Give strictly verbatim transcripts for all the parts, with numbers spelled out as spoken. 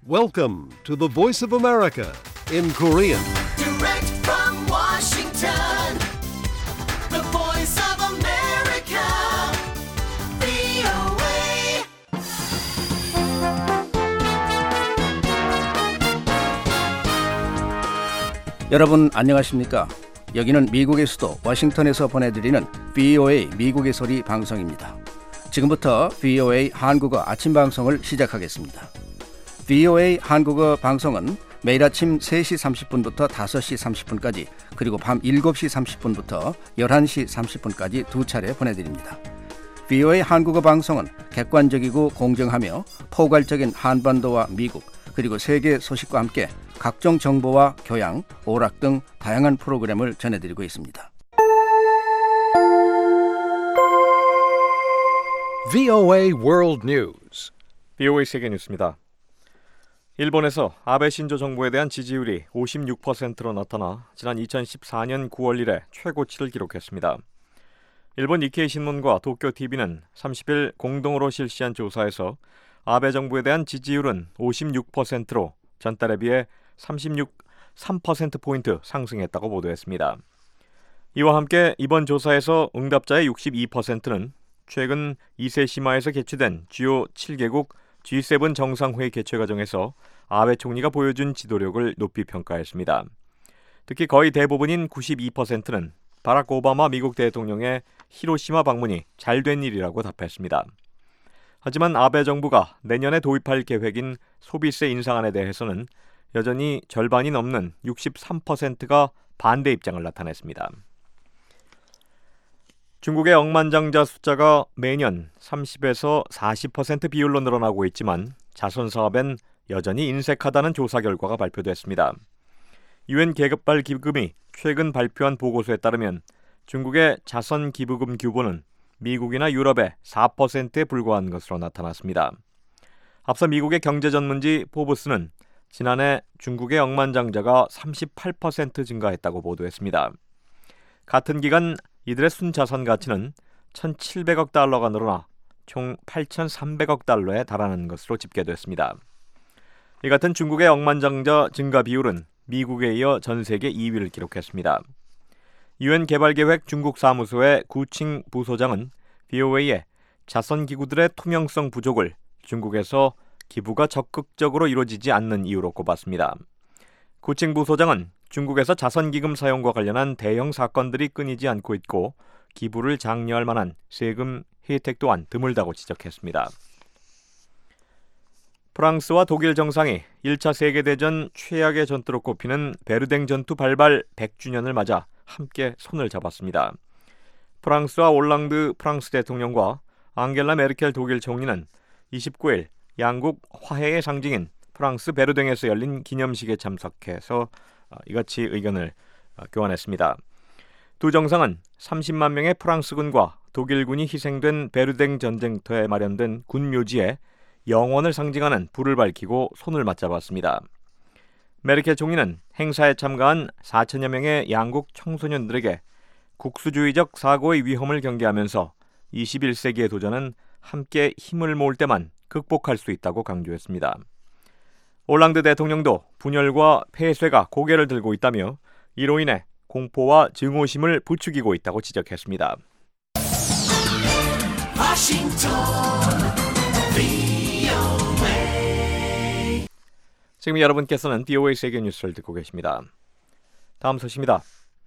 Welcome to the Voice of America in Korean. Direct from Washington, the Voice of America, 브이오에이. 여러분 안녕하십니까? 여기는 미국의 수도 워싱턴에서 보내드리는 브이오에이 미국의 소리 방송입니다. 지금부터 브이오에이 한국어 아침 방송을 시작하겠습니다. 브이오에이 한국어 방송은 매일 아침 세 시 삼십 분부터 다섯 시 삼십 분까지 그리고 밤 일곱 시 삼십 분부터 열한 시 삼십 분까지 두 차례 보내드립니다. 브이오에이 한국어 방송은 객관적이고 공정하며 포괄적인 한반도와 미국 그리고 세계 소식과 함께 각종 정보와 교양, 오락 등 다양한 프로그램을 전해드리고 있습니다. 브이오에이 World News. 브이오에이 세계 뉴스입니다. 일본에서 아베 신조 정부에 대한 지지율이 오십육 퍼센트로 나타나 지난 이천십사 년 구월 이래 최고치를 기록했습니다. 일본 니케이 신문과 도쿄티비는 삼십 일 공동으로 실시한 조사에서 아베 정부에 대한 지지율은 오십육 퍼센트로 전달에 비해 삼십육, 삼 퍼센트포인트 상승했다고 보도했습니다. 이와 함께 이번 조사에서 응답자의 육십이 퍼센트는 최근 이세시마에서 개최된 주요 칠 개국 지 세븐 정상회의 개최 과정에서 아베 총리가 보여준 지도력을 높이 평가했습니다. 특히 거의 대부분인 구십이 퍼센트는 바락 오바마 미국 대통령의 히로시마 방문이 잘된 일이라고 답했습니다. 하지만 아베 정부가 내년에 도입할 계획인 소비세 인상안에 대해서는 여전히 절반이 넘는 육십삼 퍼센트가 반대 입장을 나타냈습니다. 중국의 억만장자 숫자가 매년 삼십에서 사십 퍼센트 비율로 늘어나고 있지만 자선 사업엔 여전히 인색하다는 조사 결과가 발표됐습니다. 유엔 개발 기금이 최근 발표한 보고서에 따르면 중국의 자선 기부금 규모는 미국이나 유럽의 사 퍼센트에 불과한 것으로 나타났습니다. 앞서 미국의 경제 전문지 포브스는 지난해 중국의 억만장자가 삼십팔 퍼센트 증가했다고 보도했습니다. 같은 기간 이들의 순자산 가치는 천칠백억 달러가 늘어나 총 팔천삼백억 달러에 달하는 것으로 집계됐습니다. 이 같은 중국의 억만장자 증가 비율은 미국에 이어 전 세계 이 위를 기록했습니다. 유엔 개발계획 중국 사무소의 구칭 부소장은 브이오에이에 자선기구들의 투명성 부족을 중국에서 기부가 적극적으로 이루어지지 않는 이유로 꼽았습니다. 구칭 부소장은 중국에서 자선기금 사용과 관련한 대형 사건들이 끊이지 않고 있고 기부를 장려할 만한 세금 혜택 또한 드물다고 지적했습니다. 프랑스와 독일 정상이 일 차 세계대전 최악의 전투로 꼽히는 베르댕 전투 발발 백 주년을 맞아 함께 손을 잡았습니다. 프랑스와 올랑드 프랑스 대통령과 앙겔라 메르켈 독일 총리는 이십구 일 양국 화해의 상징인 프랑스 베르댕에서 열린 기념식에 참석해서 이같이 의견을 교환했습니다. 두 정상은 삼십만 명의 프랑스군과 독일군이 희생된 베르댕 전쟁터에 마련된 군묘지에 영원을 상징하는 불을 밝히고 손을 맞잡았습니다. 메르켈 총리는 행사에 참가한 사천여 명의 양국 청소년들에게 국수주의적 사고의 위험을 경계하면서 이십일 세기의 도전은 함께 힘을 모을 때만 극복할 수 있다고 강조했습니다. 올랑드 대통령도 분열과 폐쇄가 고개를 들고 있다며 이로 인해 공포와 증오심을 부추기고 있다고 지적했습니다. 워싱턴, 브이오에이. 지금 여러분께서는 브이오에이 세계 뉴스를 듣고 계십니다. 다음 소식입니다.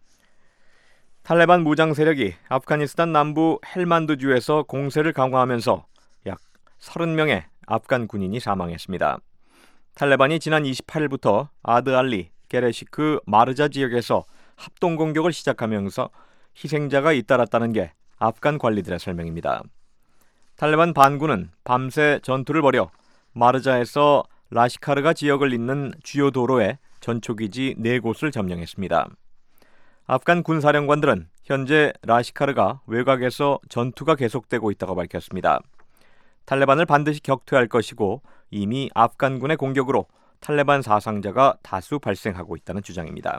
탈레반 무장 세력이 아프가니스탄 남부 헬만드주에서 공세를 강화하면서 약 서른 명의 아프간 군인이 사망했습니다. 탈레반이 지난 이십팔 일부터 아드알리, 게레시크, 마르자 지역에서 합동 공격을 시작하면서 희생자가 잇따랐다는 게 아프간 관리들의 설명입니다. 탈레반 반군은 밤새 전투를 벌여 마르자에서 라시카르가 지역을 잇는 주요 도로에 전초기지 네 곳을 점령했습니다. 아프간 군사령관들은 현재 라시카르가 외곽에서 전투가 계속되고 있다고 밝혔습니다. 탈레반을 반드시 격퇴할 것이고 이미 아프간군의 공격으로 탈레반 사상자가 다수 발생하고 있다는 주장입니다.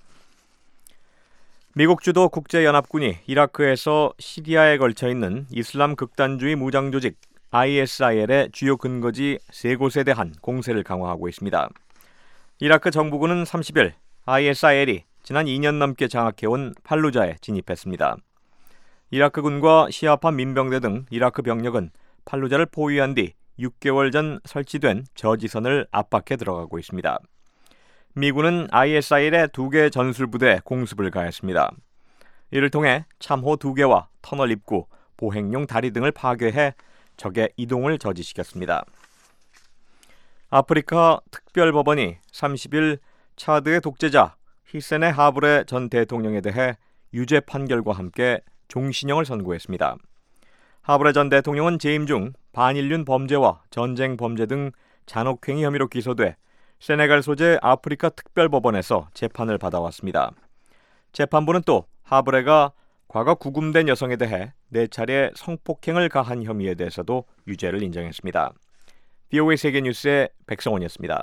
미국 주도 국제연합군이 이라크에서 시리아에 걸쳐 있는 이슬람 극단주의 무장 조직 아이에스아이엘의 주요 근거지 세 곳에 대한 공세를 강화하고 있습니다. 이라크 정부군은 삼십일 아이에스아이엘이 지난 이 년 넘게 장악해온 팔루자에 진입했습니다. 이라크군과 시아파 민병대 등 이라크 병력은 팔루자를 포위한 뒤 육 개월 전 설치된 저지선을 압박해 들어가고 있습니다. 미군은 아이에스아이엘의 두 개 전술부대에 공습을 가했습니다. 이를 통해 참호 두 개와 터널 입구, 보행용 다리 등을 파괴해 적의 이동을 저지시켰습니다. 아프리카 특별법원이 삼십일 차드의 독재자 히세네 하브레 전 대통령에 대해 유죄 판결과 함께 종신형을 선고했습니다. 하브레 전 대통령은 재임 중 반인륜 범죄와 전쟁 범죄 등 잔혹행위 혐의로 기소돼 세네갈 소재 아프리카 특별법원에서 재판을 받아왔습니다. 재판부는 또 하브레가 과거 구금된 여성에 대해 네 차례 성폭행을 가한 혐의에 대해서도 유죄를 인정했습니다. 비오에이 세계뉴스의 백성원이었습니다.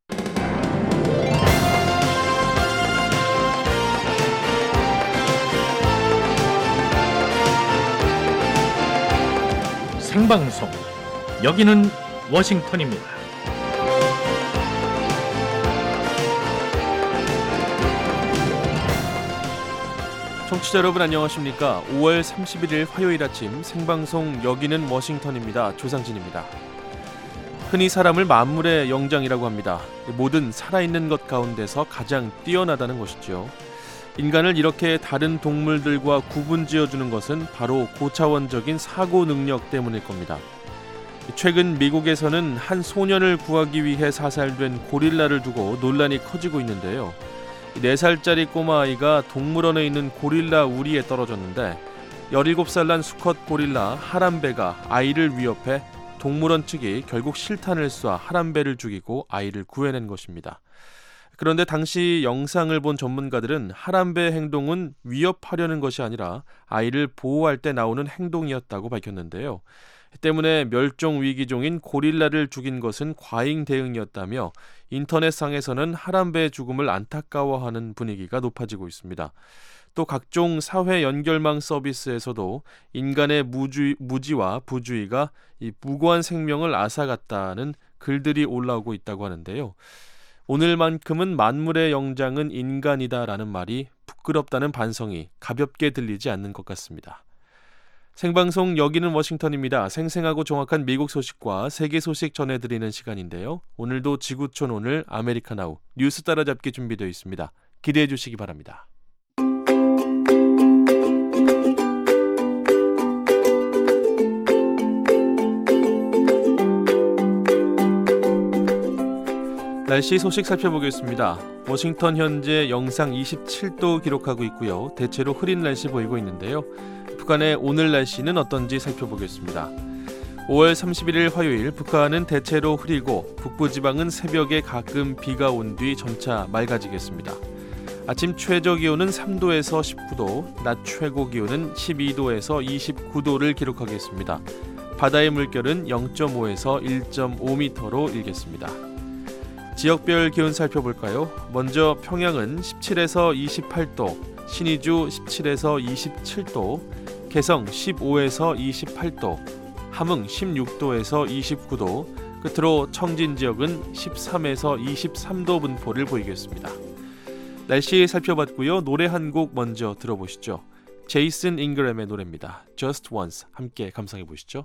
생방송, 여기는 워싱턴입니다. 청취자 여러분 안녕하십니까? 오월 삼십일일 화요일 아침 생방송 여기는 워싱턴입니다. 조상진입니다. 흔히 사람을 만물의 영장이라고 합니다. 모든 살아있는 것 가운데서 가장 뛰어나다는 것이죠. 인간을 이렇게 다른 동물들과 구분지어주는 것은 바로 고차원적인 사고 능력 때문일 겁니다. 최근 미국에서는 한 소년을 구하기 위해 사살된 고릴라를 두고 논란이 커지고 있는데요. 네 살짜리 꼬마아이가 동물원에 있는 고릴라 우리에 떨어졌는데 열일곱 살 난 수컷 고릴라 하람베가 아이를 위협해 동물원 측이 결국 실탄을 쏴 하람베를 죽이고 아이를 구해낸 것입니다. 그런데 당시 영상을 본 전문가들은 하람베의 행동은 위협하려는 것이 아니라 아이를 보호할 때 나오는 행동이었다고 밝혔는데요. 때문에 멸종 위기종인 고릴라를 죽인 것은 과잉 대응이었다며 인터넷상에서는 하람베의 죽음을 안타까워하는 분위기가 높아지고 있습니다. 또 각종 사회 연결망 서비스에서도 인간의 무주, 무지와 부주의가 이 무고한 생명을 앗아갔다는 글들이 올라오고 있다고 하는데요. 오늘만큼은 만물의 영장은 인간이다라는 말이 부끄럽다는 반성이 가볍게 들리지 않는 것 같습니다. 생방송 여기는 워싱턴입니다. 생생하고 정확한 미국 소식과 세계 소식 전해드리는 시간인데요. 오늘도 지구촌 오늘 아메리카나우 뉴스 따라잡기 준비되어 있습니다. 기대해 주시기 바랍니다. 날씨 소식 살펴보겠습니다. 워싱턴 현재 영상 이십칠 도 기록하고 있고요. 대체로 흐린 날씨 보이고 있는데요. 북한의 오늘 날씨는 어떤지 살펴보겠습니다. 오월 삼십일일 화요일 북한은 대체로 흐리고 북부지방은 새벽에 가끔 비가 온 뒤 점차 맑아지겠습니다. 아침 최저 기온은 삼 도에서 십구 도, 낮 최고 기온은 십이 도에서 이십구 도를 기록하겠습니다. 바다의 물결은 영 점 오에서 일 점 오 미터로 일겠습니다. 지역별 기온 살펴볼까요? 먼저 평양은 십칠에서 이십팔 도, 신의주 십칠에서 이십칠 도, 개성 십오에서 이십팔 도, 함흥 십육 도에서 이십구 도, 끝으로 청진 지역은 십삼에서 이십삼 도 분포를 보이겠습니다. 날씨 살펴봤고요. 노래 한 곡 먼저 들어보시죠. 제이슨 잉그램의 노래입니다. Just Once 함께 감상해 보시죠.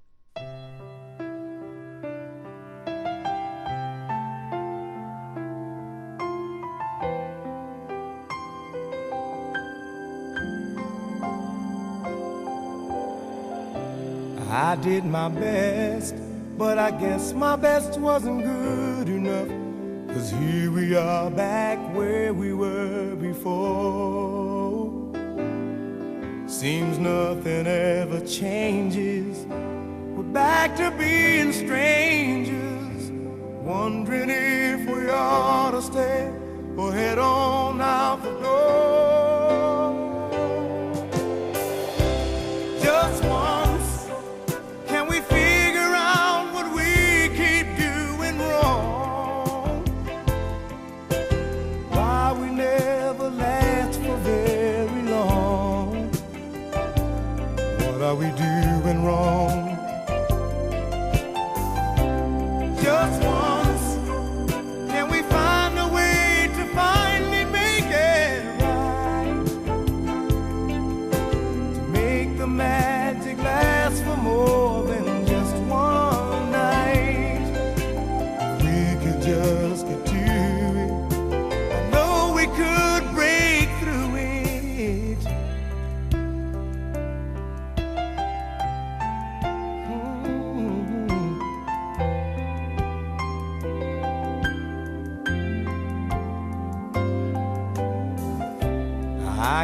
I did my best, but I guess my best wasn't good enough. 'Cause here we are back where we were before. Seems nothing ever changes. We're back to being strangers, wondering if we ought to stay or head on out the door. Just once, can we figure out what we keep doing wrong? Why we never last for very long? What are we doing wrong?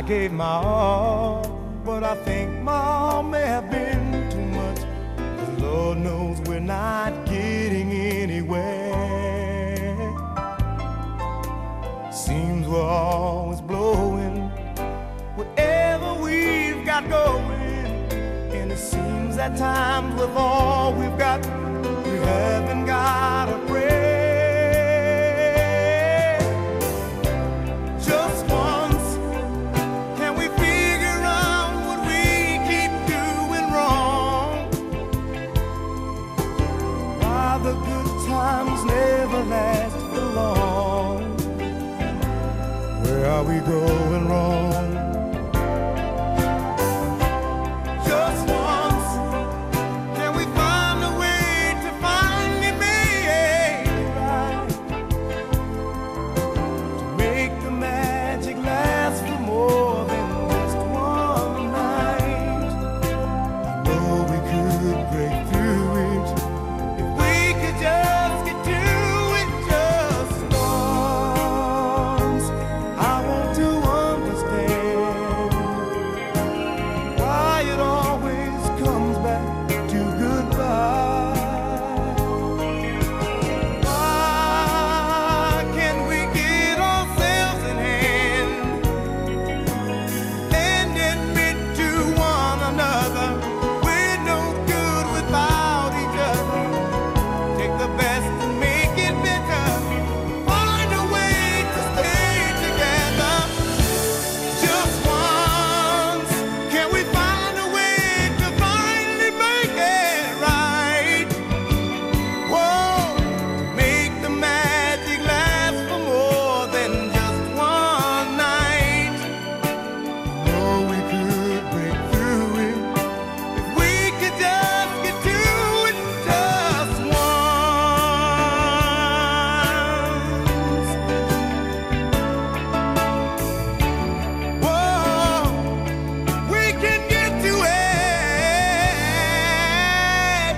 I gave my all, but I think my all may have been too much. 'Cause Lord knows we're not getting anywhere. Seems we're always blowing whatever we've got going, and it seems at times with all we've got, we haven't got a prayer. Just once, can we figure out what we keep doing wrong? Why the good times never last for long? Where are we going wrong? Just once, can we find a way to finally make it right? To make the magic last for more than just one night. I know we could break through it if we could just get to it just once. I want to understand why it always comes back to goodbye. Why can't we get ourselves in hand and admit to one another we're no good without each other? Take the best and make it better. Find a way to stay together. Just once, can we find a way to finally make it right? Whoa, make the magic last for more than just one night. Oh, we could break through it if we could just get to it just once. Whoa, we can get to it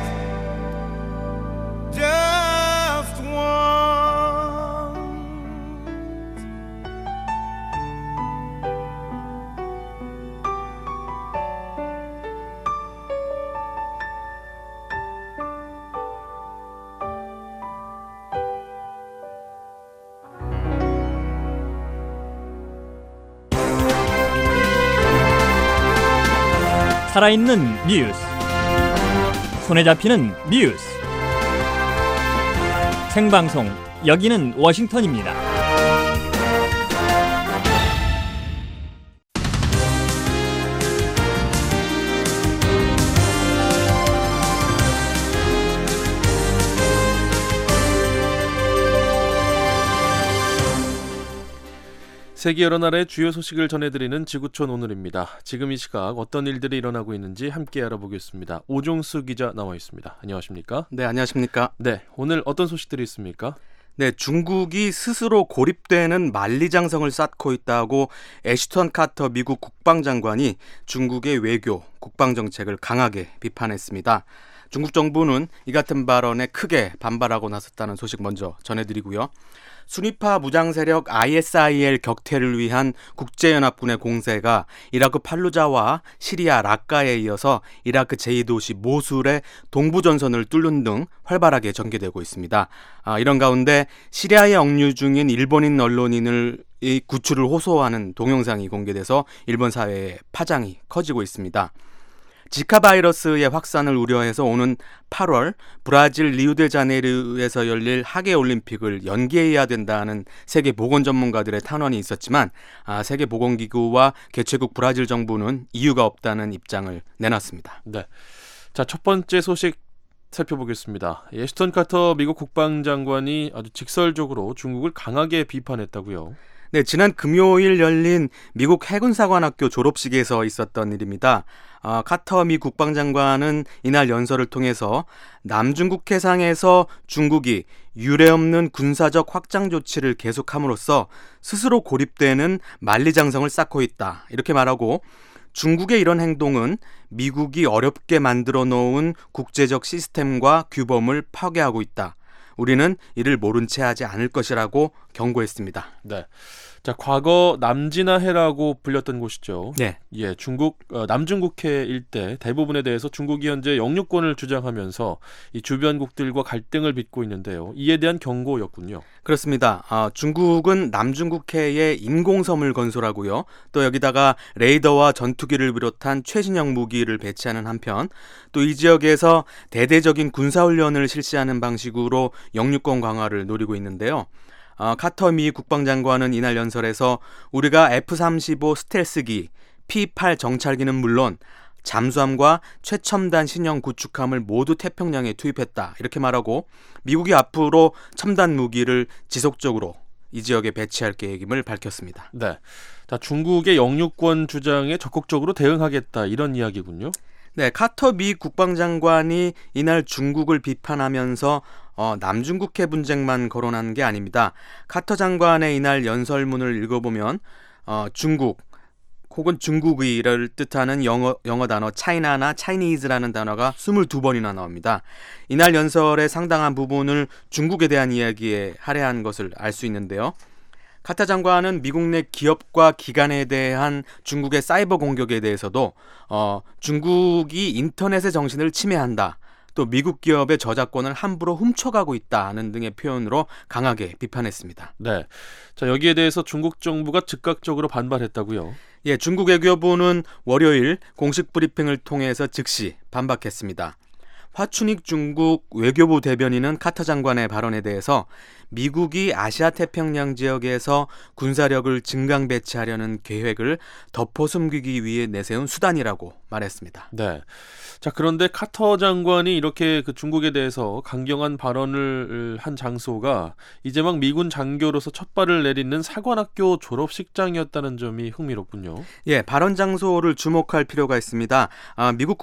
just once. 살아있는 뉴스, 손에 잡히는 뉴스, 생방송 여기는 워싱턴입니다. 세계 여러 나라의 주요 소식을 전해드리는 지구촌 오늘입니다. 지금 이 시각 어떤 일들이 일어나고 있는지 함께 알아보겠습니다. 오종수 기자 나와 있습니다. 안녕하십니까? 네, 안녕하십니까? 네, 오늘 어떤 소식들이 있습니까? 네, 중국이 스스로 고립되는 만리장성을 쌓고 있다고 애슈턴 카터 미국 국방장관이 중국의 외교, 국방정책을 강하게 비판했습니다. 중국 정부는 이 같은 발언에 크게 반발하고 나섰다는 소식 먼저 전해드리고요. 순위파 무장세력 아이에스아이엘 격퇴를 위한 국제연합군의 공세가 이라크 팔루자와 시리아 라카에 이어서 이라크 제이 도시 모술의 동부전선을 뚫는 등 활발하게 전개되고 있습니다. 아, 이런 가운데 시리아에 억류 중인 일본인 언론인을 이 구출을 호소하는 동영상이 공개돼서 일본 사회에 파장이 커지고 있습니다. 지카 바이러스의 확산을 우려해서 오는 팔월 브라질 리우데자네이루에서 열릴 하계올림픽을 연기해야 된다는 세계보건 전문가들의 탄원이 있었지만 아, 세계보건기구와 개최국 브라질 정부는 이유가 없다는 입장을 내놨습니다. 네, 자, 첫 번째 소식 살펴보겠습니다. 애슈턴 카터 미국 국방장관이 아주 직설적으로 중국을 강하게 비판했다고요. 네, 지난 금요일 열린 미국 해군사관학교 졸업식에서 있었던 일입니다. 어, 카터 미 국방장관은 이날 연설을 통해서 남중국 해상에서 중국이 유례없는 군사적 확장 조치를 계속함으로써 스스로 고립되는 만리장성을 쌓고 있다, 이렇게 말하고 중국의 이런 행동은 미국이 어렵게 만들어 놓은 국제적 시스템과 규범을 파괴하고 있다. 우리는 이를 모른 채 하지 않을 것이라고 경고했습니다. 네. 자, 과거 남진아해라고 불렸던 곳이죠. 네. 예, 중국 어, 남중국해 일대 대부분에 대해서 중국이 현재 영유권을 주장하면서 이 주변국들과 갈등을 빚고 있는데요. 이에 대한 경고였군요. 그렇습니다. 어, 중국은 남중국해에 인공섬을 건설하고요. 또 여기다가 레이더와 전투기를 비롯한 최신형 무기를 배치하는 한편 또 이 지역에서 대대적인 군사훈련을 실시하는 방식으로 영유권 강화를 노리고 있는데요. 어, 카터 미 국방장관은 이날 연설에서 우리가 에프 삼십오 스텔스기, 피 팔 정찰기는 물론 잠수함과 최첨단 신형 구축함을 모두 태평양에 투입했다. 이렇게 말하고 미국이 앞으로 첨단 무기를 지속적으로 이 지역에 배치할 계획임을 밝혔습니다. 네, 자, 중국의 영유권 주장에 적극적으로 대응하겠다 이런 이야기군요. 네, 카터 미 국방장관이 이날 중국을 비판하면서 어, 남중국해 분쟁만 거론한 게 아닙니다. 카터 장관의 이날 연설문을 읽어보면 어, 중국 혹은 중국의를 뜻하는 영어, 영어 단어 차이나나 차이니즈라는 단어가 이십이 번이나 나옵니다. 이날 연설의 상당한 부분을 중국에 대한 이야기에 할애한 것을 알 수 있는데요. 카타 장관은 미국 내 기업과 기관에 대한 중국의 사이버 공격에 대해서도 어, 중국이 인터넷의 정신을 침해한다. 또 미국 기업의 저작권을 함부로 훔쳐가고 있다는 등의 표현으로 강하게 비판했습니다. 네, 자, 여기에 대해서 중국 정부가 즉각적으로 반발했다고요? 예, 중국 외교부는 월요일 공식 브리핑을 통해서 즉시 반박했습니다. 화춘익 중국 외교부 대변인은 카터 장관의 발언에 대해서 미국이 아시아 태평양 지역에서 군사력을 증강 배치하려는 계획을 덮어 숨기기 위해 내세운 수단이라고 말했습니다. 네. 자, 그런데 카터 장관이 이렇게 그 중국에 대해서 강경한 발언을 한 장소가 이제 막 미군 장교로서 첫 발을 내딛는 사관학교 졸업식장이었다는 점이 흥미롭군요. 예, 발언 장소를 주목할 필요가 있습니다. 아, 미국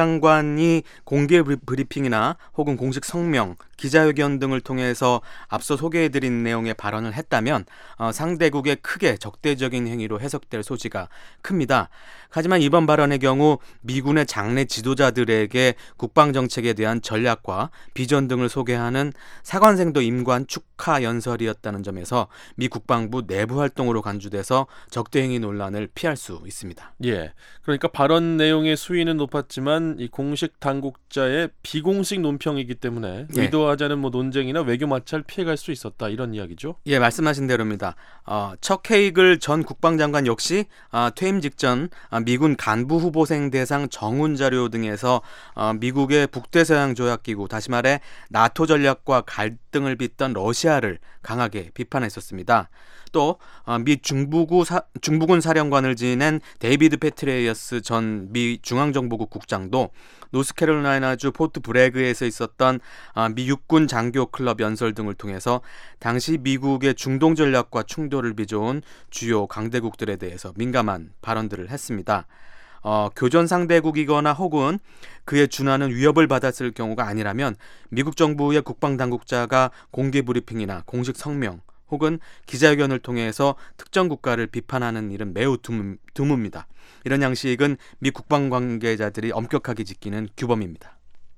국방장관이 공개 브리핑이나 혹은 공식 성명, 기자회견 등을 통해서 앞서 소개해드린 내용의 발언을 했다면 어, 상대국에 크게 적대적인 행위로 해석될 소지가 큽니다. 하지만 이번 발언의 경우 미군의 장래 지도자들에게 국방정책에 대한 전략과 비전 등을 소개하는 사관생도 임관 축하 연설이었다는 점에서 미 국방부 내부 활동으로 간주돼서 적대행위 논란을 피할 수 있습니다. 예, 그러니까 발언 내용의 수위는 높았지만 이 공식 당국자의 비공식 논평이기 때문에 예. 의도하지 않은 뭐 논쟁이나 외교 마찰 피해갈 수 있었다 이런 이야기죠? 예, 말씀하신 대로입니다. 어, 척 헤이글 전 국방장관 역시 어, 퇴임 직전 어, 미군 간부 후보생 대상 정훈 자료 등에서 어, 미국의 북대서양 조약기구, 다시 말해 나토 전략과 갈등을 빚던 러시아를 강하게 비판했었습니다. 또 어, 미 중부구 사, 중부군 사령관을 지낸 데이비드 패트레이어스 전 미 중앙정보국 국장도 노스캐롤라이나주 포트 브래그에서 있었던 어, 미 육군 장교 클럽 연설 등을 통해서 당시 미국의 중동 전략과 충돌을 빚어온 주요 강대국들에 대해서 민감한 발언들을 했습니다. 어, 교전 상대국이거나 혹은 그에 준하는 위협을 받았을 경우가 아니라면 미국 정부의 국방당국자가 공개 브리핑이나 공식 성명 혹은 기자회견을 통해서 특정 국가를 비판하는 일은 매우 드문, 드뭅니다. 이런 양식은 미 국방 관계자들이 엄격하게 지키는 규범입니다.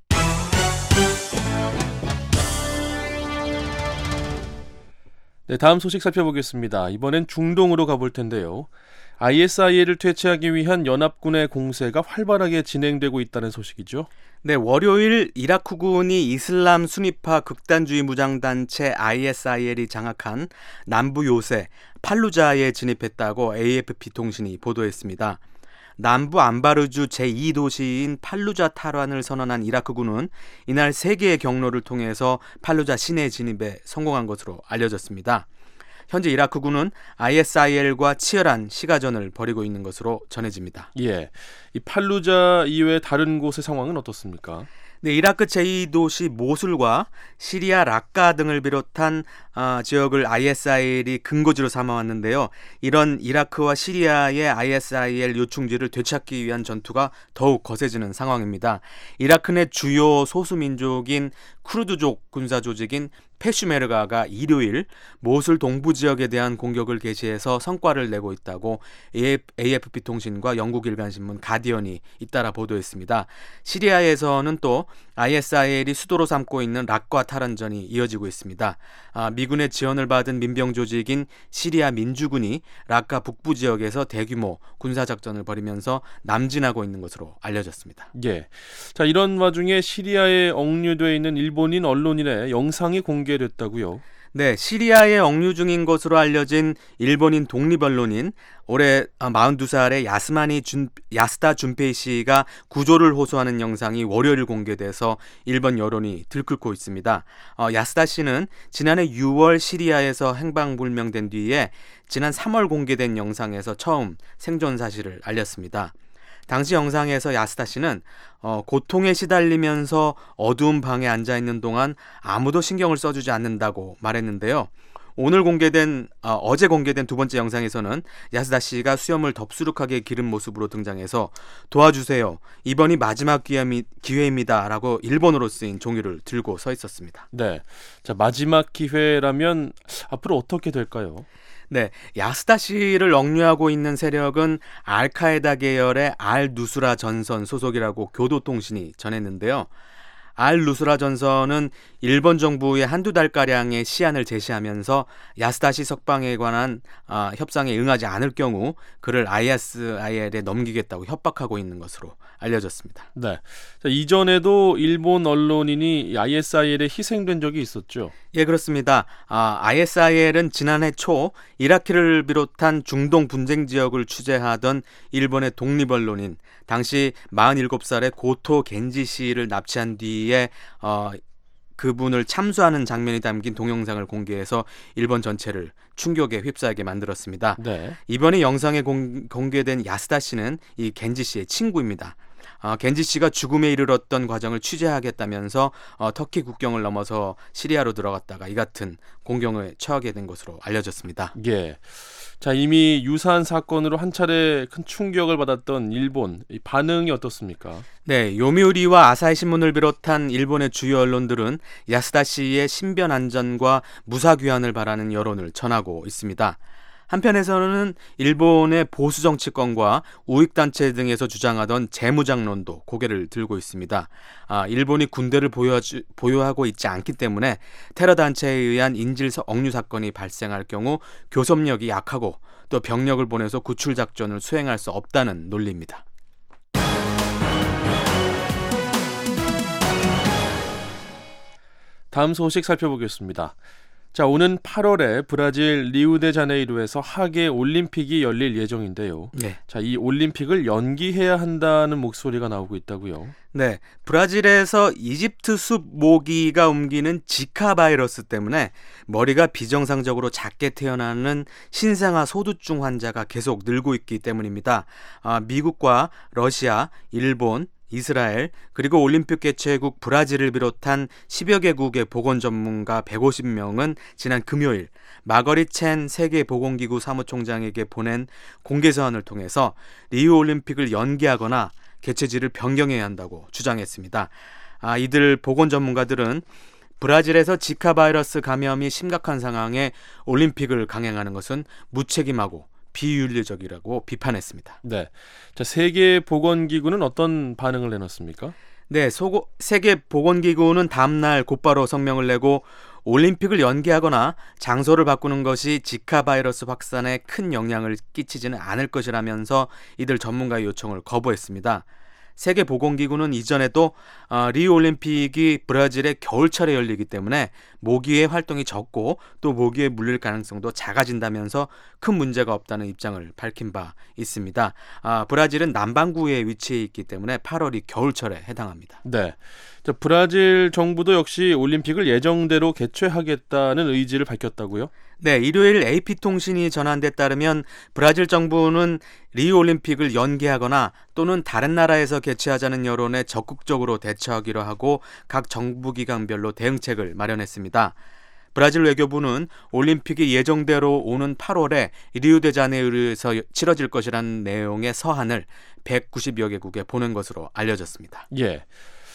네, 다음 소식 살펴보겠습니다. 이번엔 중동으로 가볼 텐데요. 아이에스아이엘을 퇴치하기 위한 연합군의 공세가 활발하게 진행되고 있다는 소식이죠. 네, 월요일 이라크군이 이슬람 순위파 극단주의 무장단체 아이에스아이엘이 장악한 남부 요새 팔루자에 진입했다고 에이에프피 통신이 보도했습니다. 남부 안바르주 제이 도시인 팔루자 탈환을 선언한 이라크군은 이날 세 개의 경로를 통해서 팔루자 시내 진입에 성공한 것으로 알려졌습니다. 현재 이라크군은 아이에스아이엘과 치열한 시가전을 벌이고 있는 것으로 전해집니다. 예, 이 팔루자 이외 다른 곳의 상황은 어떻습니까? 네, 이라크 제이 도시 모술과 시리아 라카 등을 비롯한 어, 지역을 아이에스아이엘이 근거지로 삼아왔는데요. 이런 이라크와 시리아의 아이에스아이엘 요충지를 되찾기 위한 전투가 더욱 거세지는 상황입니다. 이라크 내 주요 소수민족인 쿠르드족 군사 조직인 페슈메르가가 일요일 모술 동부 지역에 대한 공격을 개시해서 성과를 내고 있다고 에이에프피 통신과 영국 일간신문 가디언이 잇따라 보도했습니다. 시리아에서는 또 아이에스아이엘이 수도로 삼고 있는 락과 탈환전이 이어지고 있습니다. 아, 미군의 지원을 받은 민병 조직인 시리아 민주군이 락과 북부 지역에서 대규모 군사작전을 벌이면서 남진하고 있는 것으로 알려졌습니다. 예. 자, 이런 와중에 시리아에 억류되어 있는 일본인 언론인의 영상이 공개됐다고요? 네, 시리아에 억류 중인 것으로 알려진 일본인 독립언론인 올해 마흔두 살의 야스마니 준, 야스다 준페이 씨가 구조를 호소하는 영상이 월요일 공개돼서 일본 여론이 들끓고 있습니다. 어, 야스다 씨는 지난해 유월 시리아에서 행방불명된 뒤에 지난 삼월 공개된 영상에서 처음 생존 사실을 알렸습니다. 당시 영상에서 야스다 씨는 어, 고통에 시달리면서 어두운 방에 앉아있는 동안 아무도 신경을 써주지 않는다고 말했는데요. 오늘 공개된 어, 어제 공개된 두 번째 영상에서는 야스다 씨가 수염을 덥수룩하게 기른 모습으로 등장해서 도와주세요. 이번이 마지막 기회미, 기회입니다. 라고 일본어로 쓰인 종이를 들고 서 있었습니다. 네, 자 마지막 기회라면 앞으로 어떻게 될까요? 네, 야스다 씨를 억류하고 있는 세력은 알카에다 계열의 알-누스라 전선 소속이라고 교도통신이 전했는데요. 알-누스라 전선은 일본 정부의 한두 달가량의 시한을 제시하면서 야스다 씨 석방에 관한 아, 협상에 응하지 않을 경우 그를 아이에스아이엘에 넘기겠다고 협박하고 있는 것으로 알려졌습니다. 네, 자, 이전에도 일본 언론인이 아이에스아이엘에 희생된 적이 있었죠? 예, 그렇습니다. 아, 아이에스아이엘은 지난해 초 이라크를 비롯한 중동 분쟁 지역을 취재하던 일본의 독립언론인 당시 마흔일곱 살의 고토 겐지 씨를 납치한 뒤에 어, 그분을 참수하는 장면이 담긴 동영상을 공개해서 일본 전체를 충격에 휩싸이게 만들었습니다. 네. 이번에 영상에 공, 공개된 야스다 씨는 이 겐지 씨의 친구입니다. 어, 겐지 씨가 죽음에 이르렀던 과정을 취재하겠다면서 어, 터키 국경을 넘어서 시리아로 들어갔다가 이 같은 공경에 처하게 된 것으로 알려졌습니다. 예. 자, 이미 유사한 사건으로 한 차례 큰 충격을 받았던 일본, 이 반응이 어떻습니까? 네, 요미우리와 아사히 신문을 비롯한 일본의 주요 언론들은 야스다 씨의 신변 안전과 무사 귀환을 바라는 여론을 전하고 있습니다. 한편에서는 일본의 보수 정치권과 우익단체 등에서 주장하던 재무장론도 고개를 들고 있습니다. 아, 일본이 군대를 보유하지, 보유하고 있지 않기 때문에 테러 단체에 의한 인질 억류 사건이 발생할 경우 교섭력이 약하고 또 병력을 보내서 구출 작전을 수행할 수 없다는 논리입니다. 다음 소식 살펴보겠습니다. 자, 오는 팔월에 브라질 리우데자네이루에서 하계 올림픽이 열릴 예정인데요. 네. 자, 이 올림픽을 연기해야 한다는 목소리가 나오고 있다고요. 네, 브라질에서 이집트 숲 모기가 옮기는 지카 바이러스 때문에 머리가 비정상적으로 작게 태어나는 신생아 소두증 환자가 계속 늘고 있기 때문입니다. 아, 미국과 러시아, 일본, 이스라엘 그리고 올림픽 개최국 브라질을 비롯한 십여 개국의 보건 전문가 백오십 명은 지난 금요일 마거리 첸 세계보건기구 사무총장에게 보낸 공개서한을 통해서 리우 올림픽을 연기하거나 개최지를 변경해야 한다고 주장했습니다. 아, 이들 보건 전문가들은 브라질에서 지카 바이러스 감염이 심각한 상황에 올림픽을 강행하는 것은 무책임하고 비윤리적이라고 비판했습니다. 네, 자, 세계보건기구는 어떤 반응을 내놨습니까? 네, 소고, 세계보건기구는 다음날 곧바로 성명을 내고 올림픽을 연기하거나 장소를 바꾸는 것이 지카 바이러스 확산에 큰 영향을 끼치지는 않을 것이라면서 이들 전문가의 요청을 거부했습니다. 세계보건기구는 이전에도 어, 리우 올림픽이 브라질의 겨울철에 열리기 때문에 모기의 활동이 적고 또 모기에 물릴 가능성도 작아진다면서 큰 문제가 없다는 입장을 밝힌 바 있습니다. 아, 브라질은 남반구에 위치해 있기 때문에 팔월이 겨울철에 해당합니다. 네, 자, 브라질 정부도 역시 올림픽을 예정대로 개최하겠다는 의지를 밝혔다고요? 네, 일요일 에이피통신이 전한 데 따르면 브라질 정부는 리우 올림픽을 연기하거나 또는 다른 나라에서 개최하자는 여론에 적극적으로 대처하기로 하고 각 정부기관별로 대응책을 마련했습니다. 브라질 외교부는 올림픽이 예정대로 오는 팔월에 리우데자네이루에서 치러질 것이라는 내용의 서한을 백구십여 개국에 보낸 것으로 알려졌습니다. 예.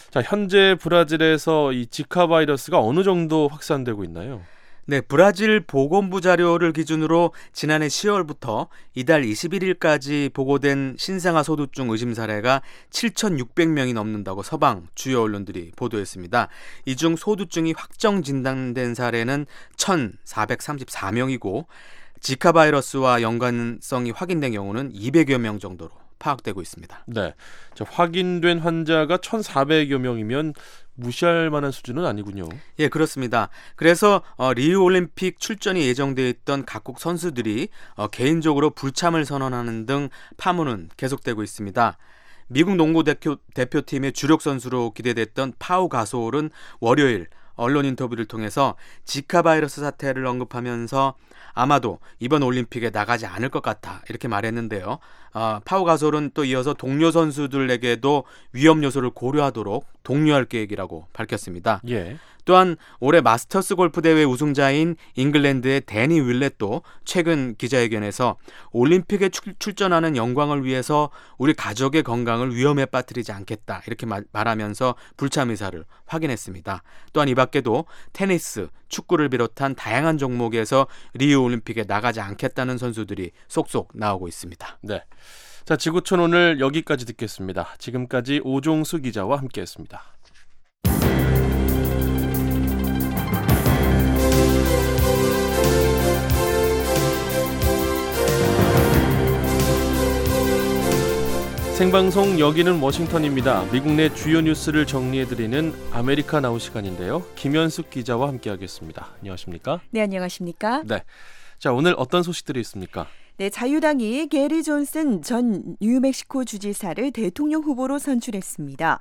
자, 현재 브라질에서 이 지카 바이러스가 어느 정도 확산되고 있나요? 네, 브라질 보건부 자료를 기준으로 지난해 시월부터 이달 이십일일까지 보고된 신생아 소두증 의심 사례가 칠천육백 명이 넘는다고 서방 주요 언론들이 보도했습니다. 이 중 소두증이 확정 진단된 사례는 천사백삼십사 명이고 지카 바이러스와 연관성이 확인된 경우는 이백여 명 정도로 파악되고 있습니다. 네, 자, 확인된 환자가 천사백여 명이면 무시할 만한 수준은 아니군요. 예, 그렇습니다. 그래서 어, 리우 올림픽 출전이 예정되어 있던 각국 선수들이 어, 개인적으로 불참을 선언하는 등 파문은 계속되고 있습니다. 미국 농구 대표, 대표팀의 주력 선수로 기대됐던 파우 가솔은 월요일 언론 인터뷰를 통해서 지카 바이러스 사태를 언급하면서 아마도 이번 올림픽에 나가지 않을 것 같아 이렇게 말했는데요. 어, 파우 가솔은 또 이어서 동료 선수들에게도 위험 요소를 고려하도록 독려할 계획이라고 밝혔습니다. 예. 또한 올해 마스터스 골프 대회 우승자인 잉글랜드의 데니 윌렛도 최근 기자회견에서 올림픽에 출, 출전하는 영광을 위해서 우리 가족의 건강을 위험에 빠뜨리지 않겠다 이렇게 말, 말하면서 불참 의사를 확인했습니다. 또한 이 밖에도 테니스, 축구를 비롯한 다양한 종목에서 리우 올림픽에 나가지 않겠다는 선수들이 속속 나오고 있습니다. 네. 자, 지구촌 오늘 여기까지 듣겠습니다. 지금까지 오종수 기자와 함께했습니다. 생방송 여기는 워싱턴입니다. 미국 내 주요 뉴스를 정리해드리는 아메리카 나우 시간인데요. 김현숙 기자와 함께하겠습니다. 안녕하십니까? 네, 안녕하십니까? 네. 자, 오늘 어떤 소식들이 있습니까? 네, 자유당이 게리 존슨 전 뉴멕시코 주지사를 대통령 후보로 선출했습니다.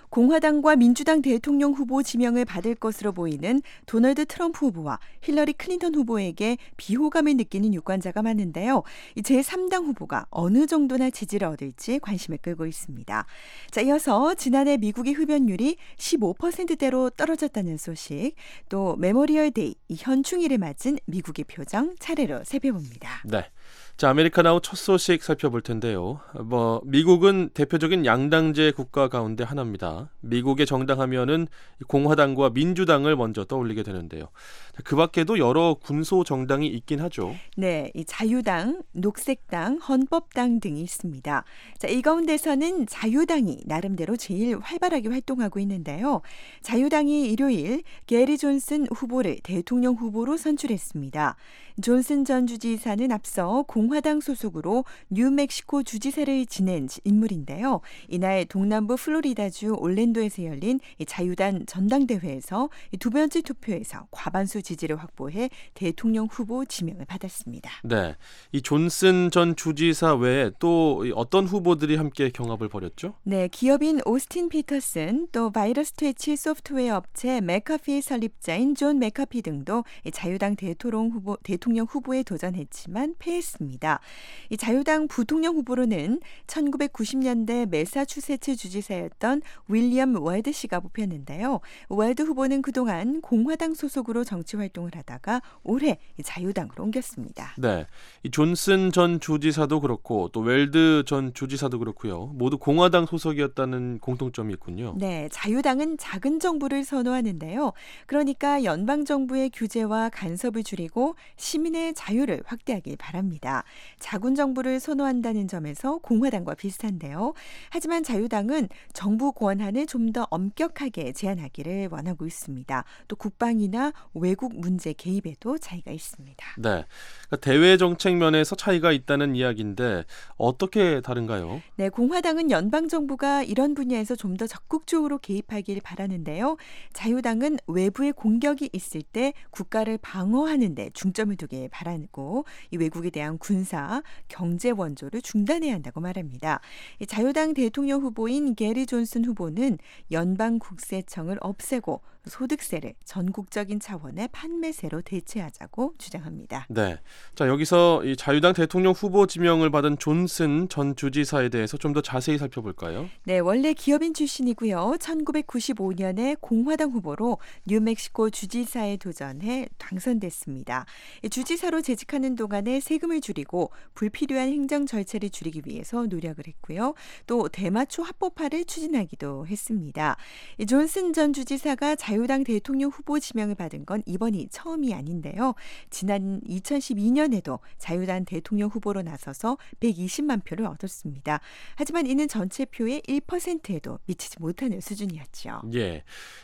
공화당과 민주당 대통령 후보 지명을 받을 것으로 보이는 도널드 트럼프 후보와 힐러리 클린턴 후보에게 비호감을 느끼는 유권자가 많은데요. 제삼 당 후보가 어느 정도나 지지를 얻을지 관심을 끌고 있습니다. 자, 이어서 지난해 미국의 흡연율이 십오 퍼센트대로 떨어졌다는 소식, 또 메모리얼 데이, 이 현충일을 맞은 미국의 표정 차례로 살펴봅니다. 네. 자, 아메리카나우 첫 소식 살펴볼 텐데요. 뭐 미국은 대표적인 양당제 국가 가운데 하나입니다. 미국의 정당하면은 공화당과 민주당을 먼저 떠올리게 되는데요. 그 밖에도 여러 군소 정당이 있긴 하죠. 네, 이 자유당, 녹색당, 헌법당 등이 있습니다. 자, 이 가운데서는 자유당이 나름대로 제일 활발하게 활동하고 있는데요. 자유당이 일요일 게리 존슨 후보를 대통령 후보로 선출했습니다. 존슨 전 주지사는 앞서 공화당 소속으로 뉴멕시코 주지사를 지낸 인물인데요. 이날 동남부 플로리다주 올랜도에서 열린 자유당 전당대회에서 두 번째 투표에서 과반수 지지를 확보해 대통령 후보 지명을 받았습니다. 네, 이 존슨 전 주지사 외에 또 어떤 후보들이 함께 경합을 벌였죠? 네, 기업인 오스틴 피터슨, 또 바이러스 퇴치 소프트웨어 업체 맥카피의 설립자인 존 맥카피 등도 자유당 대통령 후보 대통령 대통령 후보에 도전했지만 패했습니다. 이 자유당 부통령 후보로는 천구백구십 년대 매사추세츠 주지사였던 윌리엄 월드 씨가 뽑혔는데요. 월드 후보는 그동안 공화당 소속으로 정치 활동을 하다가 올해 자유당으로 옮겼습니다. 네, 이 존슨 전 주지사도 그렇고 또 웰드 전 주지사도 그렇고요. 모두 공화당 소속이었다는 공통점이 있군요. 네, 자유당은 작은 정부를 선호하는데요. 그러니까 연방 정부의 규제와 간섭을 줄이고 시민의 자유를 확대하길 바랍니다. 작은 정부를 선호한다는 점에서 공화당과 비슷한데요. 하지만 자유당은 정부 권한을 좀 더 엄격하게 제한하기를 원하고 있습니다. 또 국방이나 외국 문제 개입에도 차이가 있습니다. 네, 그러니까 대외 정책 면에서 차이가 있다는 이야기인데 어떻게 다른가요? 네, 공화당은 연방 정부가 이런 분야에서 좀 더 적극적으로 개입하길 바라는데요. 자유당은 외부의 공격이 있을 때 국가를 방어하는 데 중점을 두길 바라고 이 외국에 대한 군사, 경제 원조를 중단해야 한다고 말합니다. 이 자유당 대통령 후보인 게리 존슨 후보는 연방 국세청을 없애고 소득세를 전국적인 차원의 판매세로 대체하자고 주장합니다. 네. 자, 여기서 이 자유당 대통령 후보 지명을 받은 존슨 전 주지사에 대해서 좀 더 자세히 살펴볼까요? 네, 원래 기업인 출신이고요. 천구백구십오 년에 공화당 후보로 뉴멕시코 주지사에 도전해 당선됐습니다. 주지사로 재직하는 동안에 세금을 줄이고 불필요한 행정 절차를 줄이기 위해서 노력을 했고요. 또 대마초 합법화를 추진하기도 했습니다. 존슨 전 주지사가 자유당 대통령 후보 지명을 받은 건 이번이 처음이 아닌데요. 지난 이천십이 년에도 자유당 대통령 후보로 나서서 백이십만 표를 얻었습니다. 하지만 이는 전체 표의 일 퍼센트에도 미치지 못하는 수준이었죠. 예,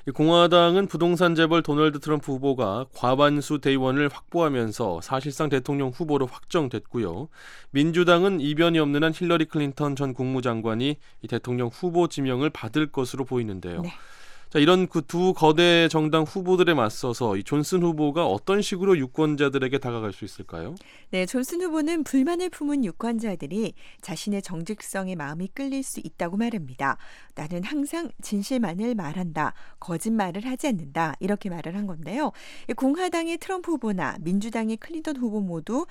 공화당은 부동산 재벌 도널드 트럼프 후보가 과반수 대의원을 확보하면서 사실상 대통령 후보로 확정됐고요. 민주당은 이변이 없는 한 힐러리 클린턴 전 국무장관이 이 대통령 후보 지명을 받을 것으로 보이는데요. 네. 자, 이런 그 두 거대 정당 후보들에 맞서서 이 존슨 후보가 어떤 식으로 유권자들에게 다가갈 수 있을까요? 네, 존슨 후보는 불만을 품은 유권자들이 자신의 정직성에 마음이 끌릴 수 있다고 말합니다. 나는 항상 진실만을 말한다, 거짓말을 하지 않는다, 이렇게 말을 한 건데요. 공화당의 트럼프 후보나 민주당의 클린턴 후보 모두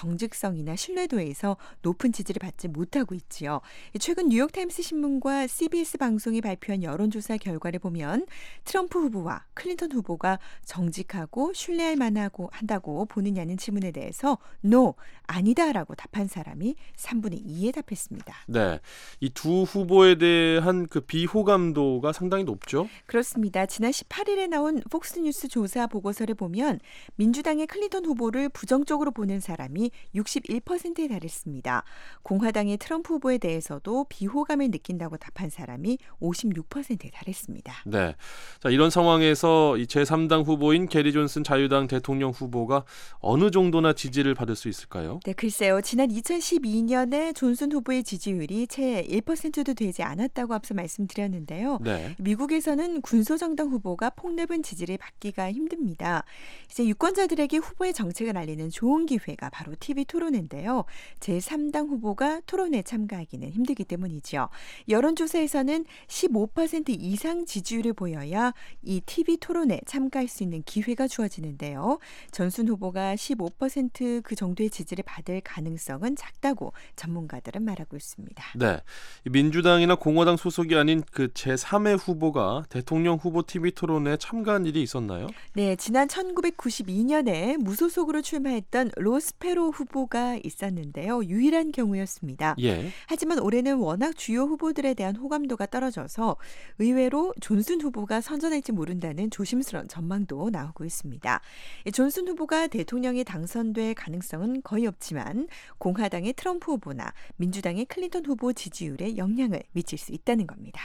정직성이나 신뢰도에서 높은 지지를 받지 못하고 있지요. 최근 뉴욕타임스 신문과 씨비에스 방송이 발표한 여론조사 결과를 보면 트럼프 후보와 클린턴 후보가 정직하고 신뢰할 만하고 한다고 보느냐는 질문에 대해서 no, 아니다라고 답한 사람이 삼분의 이에 답했습니다. 네, 이 두 후보에 대한 그 비호감도가 상당히 높죠? 그렇습니다. 지난 십팔 일에 나온 폭스뉴스 조사 보고서를 보면 민주당의 클린턴 후보를 부정적으로 보는 사람이 육십일 퍼센트에 달했습니다. 공화당의 트럼프 후보에 대해서도 비호감을 느낀다고 답한 사람이 오십육 퍼센트에 달했습니다. 네. 자, 이런 상황에서 이 제삼 당 후보인 게리 존슨 자유당 대통령 후보가 어느 정도나 지지를 받을 수 있을까요? 네, 글쎄요. 지난 이천십이 년에 존슨 후보의 지지율이 채 일 퍼센트도 되지 않았다고 앞서 말씀드렸는데요. 네. 미국에서는 군소정당 후보가 폭넓은 지지를 받기가 힘듭니다. 이제 유권자들에게 후보의 정책을 알리는 좋은 기회가 바로 티비 토론회인데요. 제삼 당 후보가 토론회에 참가하기는 힘들기 때문이죠. 여론조사에서는 십오 퍼센트 이상 지지율을 보여야 이 티비 토론에 참가할 수 있는 기회가 주어지는데요. 존슨 후보가 십오 퍼센트 그 정도의 지지를 받을 가능성은 작다고 전문가들은 말하고 있습니다. 네, 민주당이나 공화당 소속이 아닌 그 제삼의 후보가 대통령 후보 티비 토론에 참가한 일이 있었나요? 네, 지난 천구백구십이 년에 무소속으로 출마했던 로스페로 후보가 있었는데요. 유일한 경우였습니다. 예. 하지만 올해는 워낙 주요 후보들에 대한 호감도가 떨어져서 의외로 존슨 후보가 선전할지 모른다는 조심스러운 전망도 나오고 있습니다. 존슨 후보가 대통령에 당선될 가능성은 거의 없지만 공화당의 트럼프 후보나 민주당의 클린턴 후보 지지율에 영향을 미칠 수 있다는 겁니다.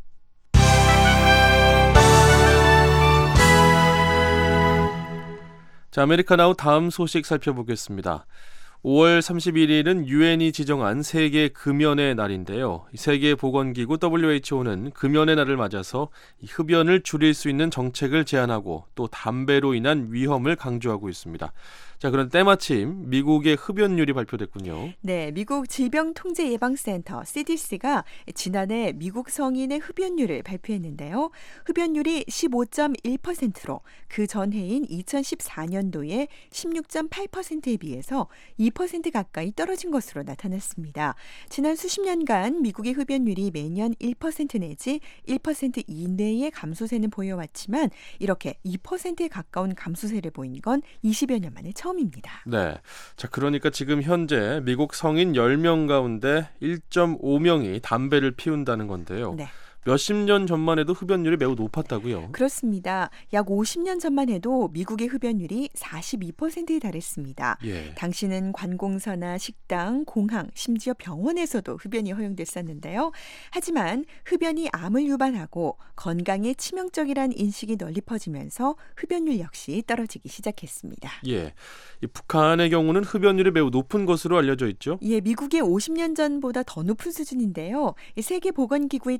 자, 아메리카나우 다음 소식 살펴보겠습니다. 오월 삼십일일은 유엔이 지정한 세계 금연의 날인데요. 세계보건기구 더블유에이치오는 금연의 날을 맞아서 흡연을 줄일 수 있는 정책을 제안하고 또 담배로 인한 위험을 강조하고 있습니다. 자, 그런 때마침 미국의 흡연율이 발표됐군요. 네, 미국 질병통제예방센터 씨디씨가 지난해 미국 성인의 흡연율을 발표했는데요. 흡연율이 십오 점 일 퍼센트로 그 전해인 이천십사 년도에 십육 점 팔 퍼센트에 비해서 이 퍼센트 가까이 떨어진 것으로 나타났습니다. 지난 수십 년간 미국의 흡연율이 매년 일 퍼센트 내지 일 퍼센트 이내의 감소세는 보여왔지만 이렇게 이 퍼센트에 가까운 감소세를 보인 건 이십여 년 만에 처음입니다. 네, 자, 그러니까 지금 현재 미국 성인 열 명 가운데 일 점 오 명이 담배를 피운다는 건데요. 네. 몇십 년 전만 해도 흡연율이 매우 높았다고요? 그렇습니다. 약 오십 년 전만 해도 미국의 흡연율이 사십이 퍼센트에 달했습니다. 예. 당시는 관공서나 식당, 공항, 심지어 병원에서도 흡연이 허용됐었는데요. 하지만 흡연이 암을 유발하고 건강에 치명적이란 인식이 널리 퍼지면서 흡연율 역시 떨어지기 시작했습니다. 예, 이 북한의 경우는 흡연율이 매우 높은 것으로 알려져 있죠? 예, 미국의 오십 년 전보다 더 높은 수준인데요. 세계보건기구에 따르면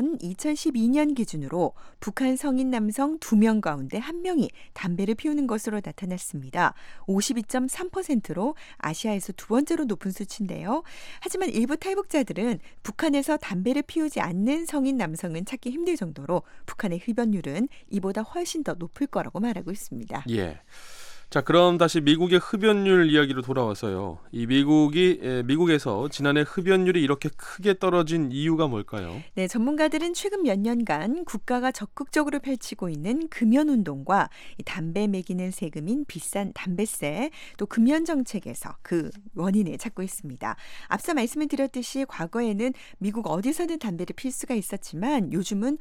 보면 이천십이 년 기준으로 북한 성인 남성 두 명 가운데 한 명이 담배를 피우는 것으로 나타났습니다. 오십이 점 삼 퍼센트로 아시아에서 두 번째로 높은 수치인데요. 하지만 일부 탈북자들은 북한에서 담배를 피우지 않는 성인 남성은 찾기 힘들 정도로 북한의 흡연율은 이보다 훨씬 더 높을 거라고 말하고 있습니다. 예. 자, 그럼 다시 미국의 흡연율 이야기로 돌아와서요. 이 미국이 에, 미국에서 지난해 흡연율이 이렇게 크게 떨어진 이유가 뭘까요? 네, 전문가들은 최근 몇 년간 국가가 적극적으로 펼치고 있는 금연 운동과 이 담배 매기는 세금인 비싼 담배세, 또 금연 정책에서 그 원인을 찾고 있습니다. 앞서 말씀을 드렸듯이 과거에는 미국 어디서든 담배를 필 수가 있었지만 요즘은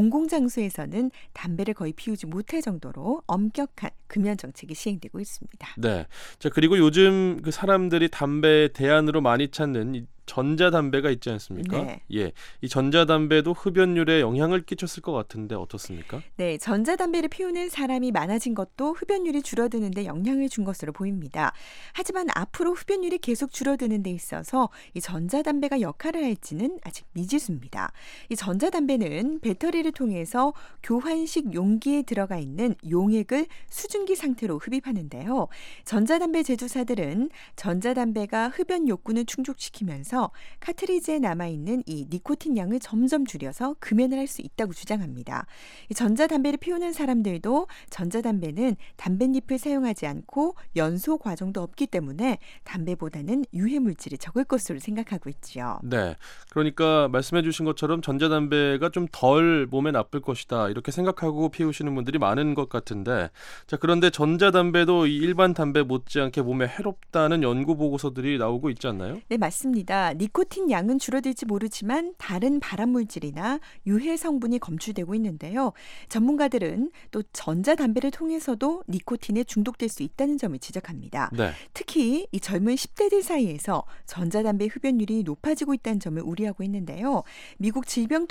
공공장소에서는 담배를 거의 피우지 못할 정도로 엄격한 금연 정책이 시행됩니다. 되고 있습니다. 네. 자, 그리고 요즘 그 사람들이 담배 대안으로 많이 찾는 이 전자담배가 있지 않습니까? 네. 예, 이 전자담배도 흡연율에 영향을 끼쳤을 것 같은데 어떻습니까? 네, 전자담배를 피우는 사람이 많아진 것도 흡연율이 줄어드는 데 영향을 준 것으로 보입니다. 하지만 앞으로 흡연율이 계속 줄어드는 데 있어서 이 전자담배가 역할을 할지는 아직 미지수입니다. 이 전자담배는 배터리를 통해서 교환식 용기에 들어가 있는 용액을 수증기 상태로 흡입하는데요. 전자담배 제조사들은 전자담배가 흡연 욕구는 충족시키면서 카트리지에 남아있는 이 니코틴 양을 점점 줄여서 금연을 할 수 있다고 주장합니다. 이 전자담배를 피우는 사람들도 전자담배는 담뱃잎을 사용하지 않고 연소 과정도 없기 때문에 담배보다는 유해 물질이 적을 것으로 생각하고 있지요. 네, 그러니까 말씀해 주신 것처럼 전자담배가 좀 덜 몸에 나쁠 것이다 이렇게 생각하고 피우시는 분들이 많은 것 같은데, 자, 그런데 전자담배도 이 일반 담배 못지않게 몸에 해롭다는 연구 보고서들이 나오고 있지 않나요? 네, 맞습니다. 니코틴 양은 줄어들지 모르지만 다른 발암 물질이나 유해 성분이 검출되고 있는데요. 전문가들은 또 전자담배를 통해서도 니코틴에 중독될 수 있다는 점을 지적합니다. 네. 특히 이 젊은 십 대들 사이에서 전자담배 흡연율이 높아지고 있다는 점을 우려하고 있는데요. 미국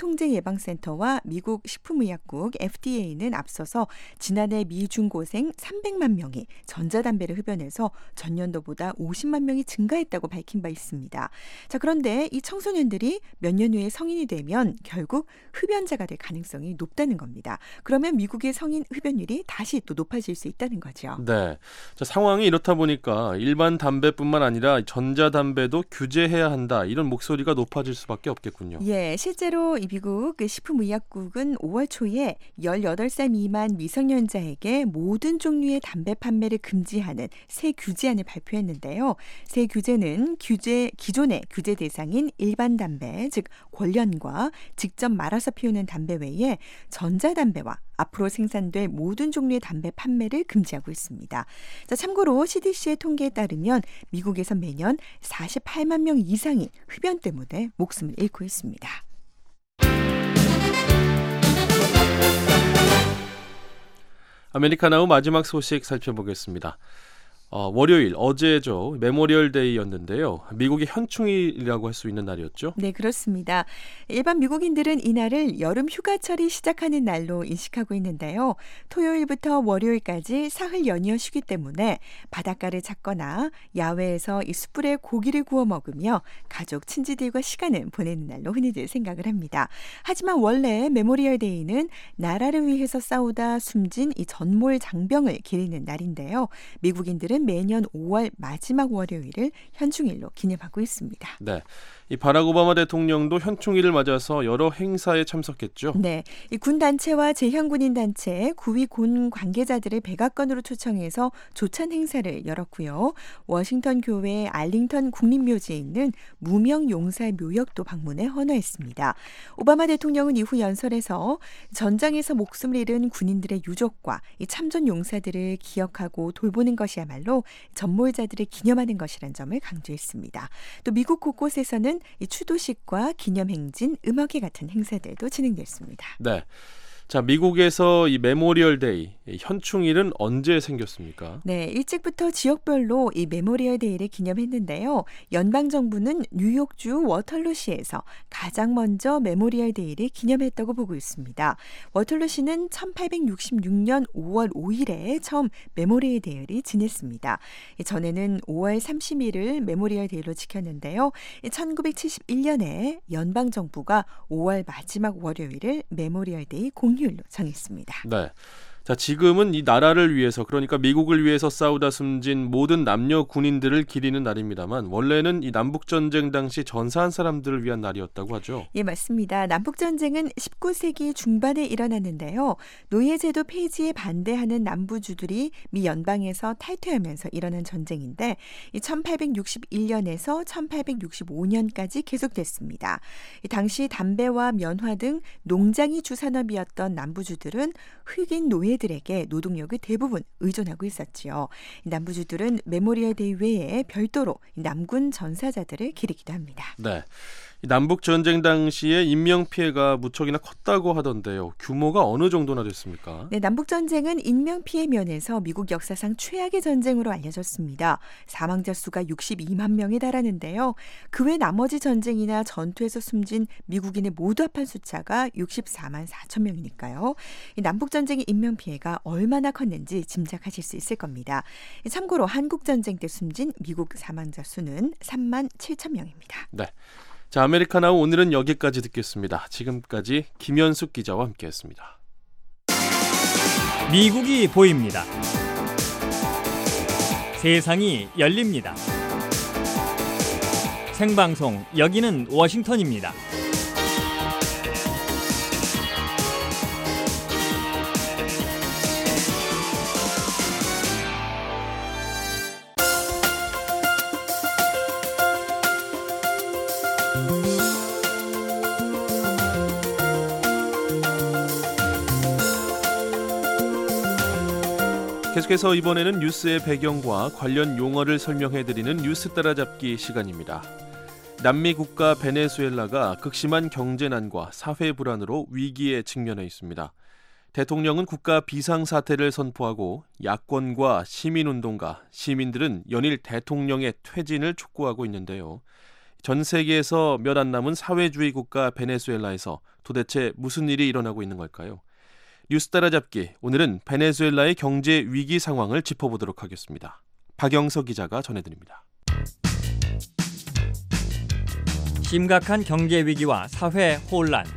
질병통제예방센터와 미국 식품의약국 에프디에이는 앞서서 지난해 미중고생 삼백만 명이 전자담배를 흡연해서 전년도보다 오십만 명이 증가했다고 밝힌 바 있습니다. 자, 그런데 이 청소년들이 몇 년 후에 성인이 되면 결국 흡연자가 될 가능성이 높다는 겁니다. 그러면 미국의 성인 흡연율이 다시 또 높아질 수 있다는 거죠. 네. 자, 상황이 이렇다 보니까 일반 담배뿐만 아니라 전자담배도 규제해야 한다 이런 목소리가 높아질 수밖에 없겠군요. 예, 실제로 이 미국 그 식품의약국은 오월 초에 열여덟 살 미만 미성년자에게 모든 종류의 담배 판매를 금지하는 새 규제안을 발표했는데요. 새 규제는 규제 기존의 규제 대상인 일반 담배, 즉 권련과 직접 말아서 피우는 담배 외에 전자담배와 앞으로 생산될 모든 종류의 담배 판매를 금지하고 있습니다. 자, 참고로 씨디씨의 통계에 따르면 미국에서 매년 사십팔만 명 이상이 흡연 때문에 목숨을 잃고 있습니다. 아메리카나우 마지막 소식 살펴보겠습니다. 어, 월요일 어제죠. 메모리얼 데이였는데요. 미국의 현충일이라고 할 수 있는 날이었죠. 네, 그렇습니다. 일반 미국인들은 이날을 여름 휴가철이 시작하는 날로 인식하고 있는데요. 토요일부터 월요일까지 사흘 연이어 쉬기 때문에 바닷가를 찾거나 야외에서 이 숯불에 고기를 구워 먹으며 가족, 친지들과 시간을 보내는 날로 흔히들 생각을 합니다. 하지만 원래 메모리얼 데이는 나라를 위해서 싸우다 숨진 이 전몰 장병을 기리는 날인데요. 미국인들은 매년 오월 마지막 월요일을 현충일로 기념하고 있습니다. 네, 이 바락 오바마 대통령도 현충일을 맞아서 여러 행사에 참석했죠. 네, 이 군 단체와 제향군인 단체, 구위 군 관계자들을 백악관으로 초청해서 조찬 행사를 열었고요. 워싱턴 교회 알링턴 국립묘지에 있는 무명 용사 묘역도 방문해 헌화했습니다. 오바마 대통령은 이후 연설에서 전장에서 목숨을 잃은 군인들의 유족과 이 참전 용사들을 기억하고 돌보는 것이야말로 전몰자들을 기념하는 것이라는 점을 강조했습니다. 또 미국 곳곳에서는 이 추도식과 기념행진, 음악회 같은 행사들도 진행됐습니다. 네. 자, 미국에서 이 메모리얼 데이, 현충일은 언제 생겼습니까? 네, 일찍부터 지역별로 이 메모리얼 데이를 기념했는데요. 연방정부는 뉴욕주 워털루시에서 가장 먼저 메모리얼 데이를 기념했다고 보고 있습니다. 워털루시는 천팔백육십육 년 오월 오일에 처음 메모리얼 데이를 지냈습니다. 전에는 오월 삼십일을 메모리얼 데이로 지켰는데요. 천구백칠십일 년에 연방정부가 오월 마지막 월요일을 메모리얼 데이 공휴일로 정했습니다. 네. 자, 지금은 이 나라를 위해서, 그러니까 미국을 위해서 싸우다 숨진 모든 남녀 군인들을 기리는 날입니다만 원래는 이 남북전쟁 당시 전사한 사람들을 위한 날이었다고 하죠. 예, 맞습니다. 남북전쟁은 십구 세기 중반에 일어났는데요. 노예제도 폐지에 반대하는 남부주들이 미 연방에서 탈퇴하면서 일어난 전쟁인데 천팔백육십일 년에서 천팔백육십오 년까지 계속됐습니다. 당시 담배와 면화 등 농장이 주산업이었던 남부주들은 흑인 노예 들에게 노동력을 대부분 의존하고 있었지요. 남부주들은 메모리얼 데이 외에 별도로 남군 전사자들을 기리기도 합니다. 네, 남북 전쟁 당시에 인명 피해가 무척이나 컸다고 하던데요. 규모가 어느 정도나 됐습니까? 네, 남북 전쟁은 인명 피해 면에서 미국 역사상 최악의 전쟁으로 알려졌습니다. 사망자 수가 육십이만 명에 달하는데요. 그 외 나머지 전쟁이나 전투에서 숨진 미국인의 모두 합한 숫자가 육십사만 사천 명이니까요. 이 남북 전쟁의 인명 피해가 얼마나 컸는지 짐작하실 수 있을 겁니다. 참고로 한국 전쟁 때 숨진 미국 사망자 수는 삼만 칠천 명입니다. 네. 자, 아메리카나우 오늘은 여기까지 듣겠습니다. 지금까지 김현숙 기자와 함께했습니다. 미국이 보입니다. 세상이 열립니다. 생방송 여기는 워싱턴입니다. 계속해서 이번에는 뉴스의 배경과 관련 용어를 설명해드리는 뉴스 따라잡기 시간입니다. 남미 국가 베네수엘라가 극심한 경제난과 사회 불안으로 위기에 직면해 있습니다. 대통령은 국가 비상사태를 선포하고 야권과 시민운동가, 시민들은 연일 대통령의 퇴진을 촉구하고 있는데요. 전 세계에서 몇 안 남은 사회주의 국가 베네수엘라에서 도대체 무슨 일이 일어나고 있는 걸까요? 뉴스 따라잡기, 오늘은 베네수엘라의 경제 위기 상황을 짚어보도록 하겠습니다. 박영석 기자가 전해드립니다. 심각한 경제 위기와 사회 혼란.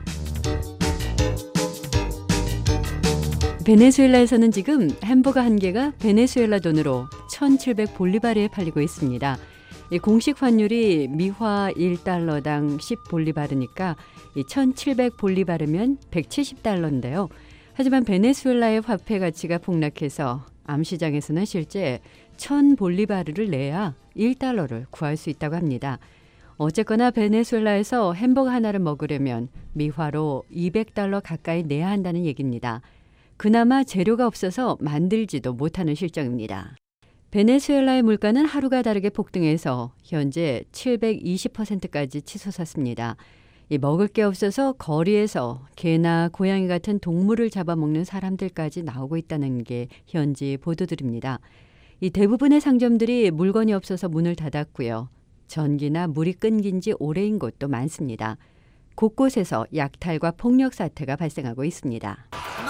베네수엘라에서는 지금 햄버거 한 개가 베네수엘라 돈으로 천칠백 볼리바르에 팔리고 있습니다. 공식 환율이 미화 일 달러당 십 볼리바르니까 천칠백 볼리바르면 백칠십 달러인데요. 하지만 베네수엘라의 화폐 가치가 폭락해서 암시장에서는 실제 천 볼리바르를 내야 일 달러를 구할 수 있다고 합니다. 어쨌거나 베네수엘라에서 햄버거 하나를 먹으려면 미화로 이백 달러 가까이 내야 한다는 얘기입니다. 그나마 재료가 없어서 만들지도 못하는 실정입니다. 베네수엘라의 물가는 하루가 다르게 폭등해서 현재 칠백이십 퍼센트까지 치솟았습니다. 이 먹을 게 없어서 거리에서 개나 고양이 같은 동물을 잡아먹는 사람들까지 나오고 있다는 게 현지 보도들입니다. 이 대부분의 상점들이 물건이 없어서 문을 닫았고요. 전기나 물이 끊긴 지 오래인 곳도 많습니다. 곳곳에서 약탈과 폭력 사태가 발생하고 있습니다.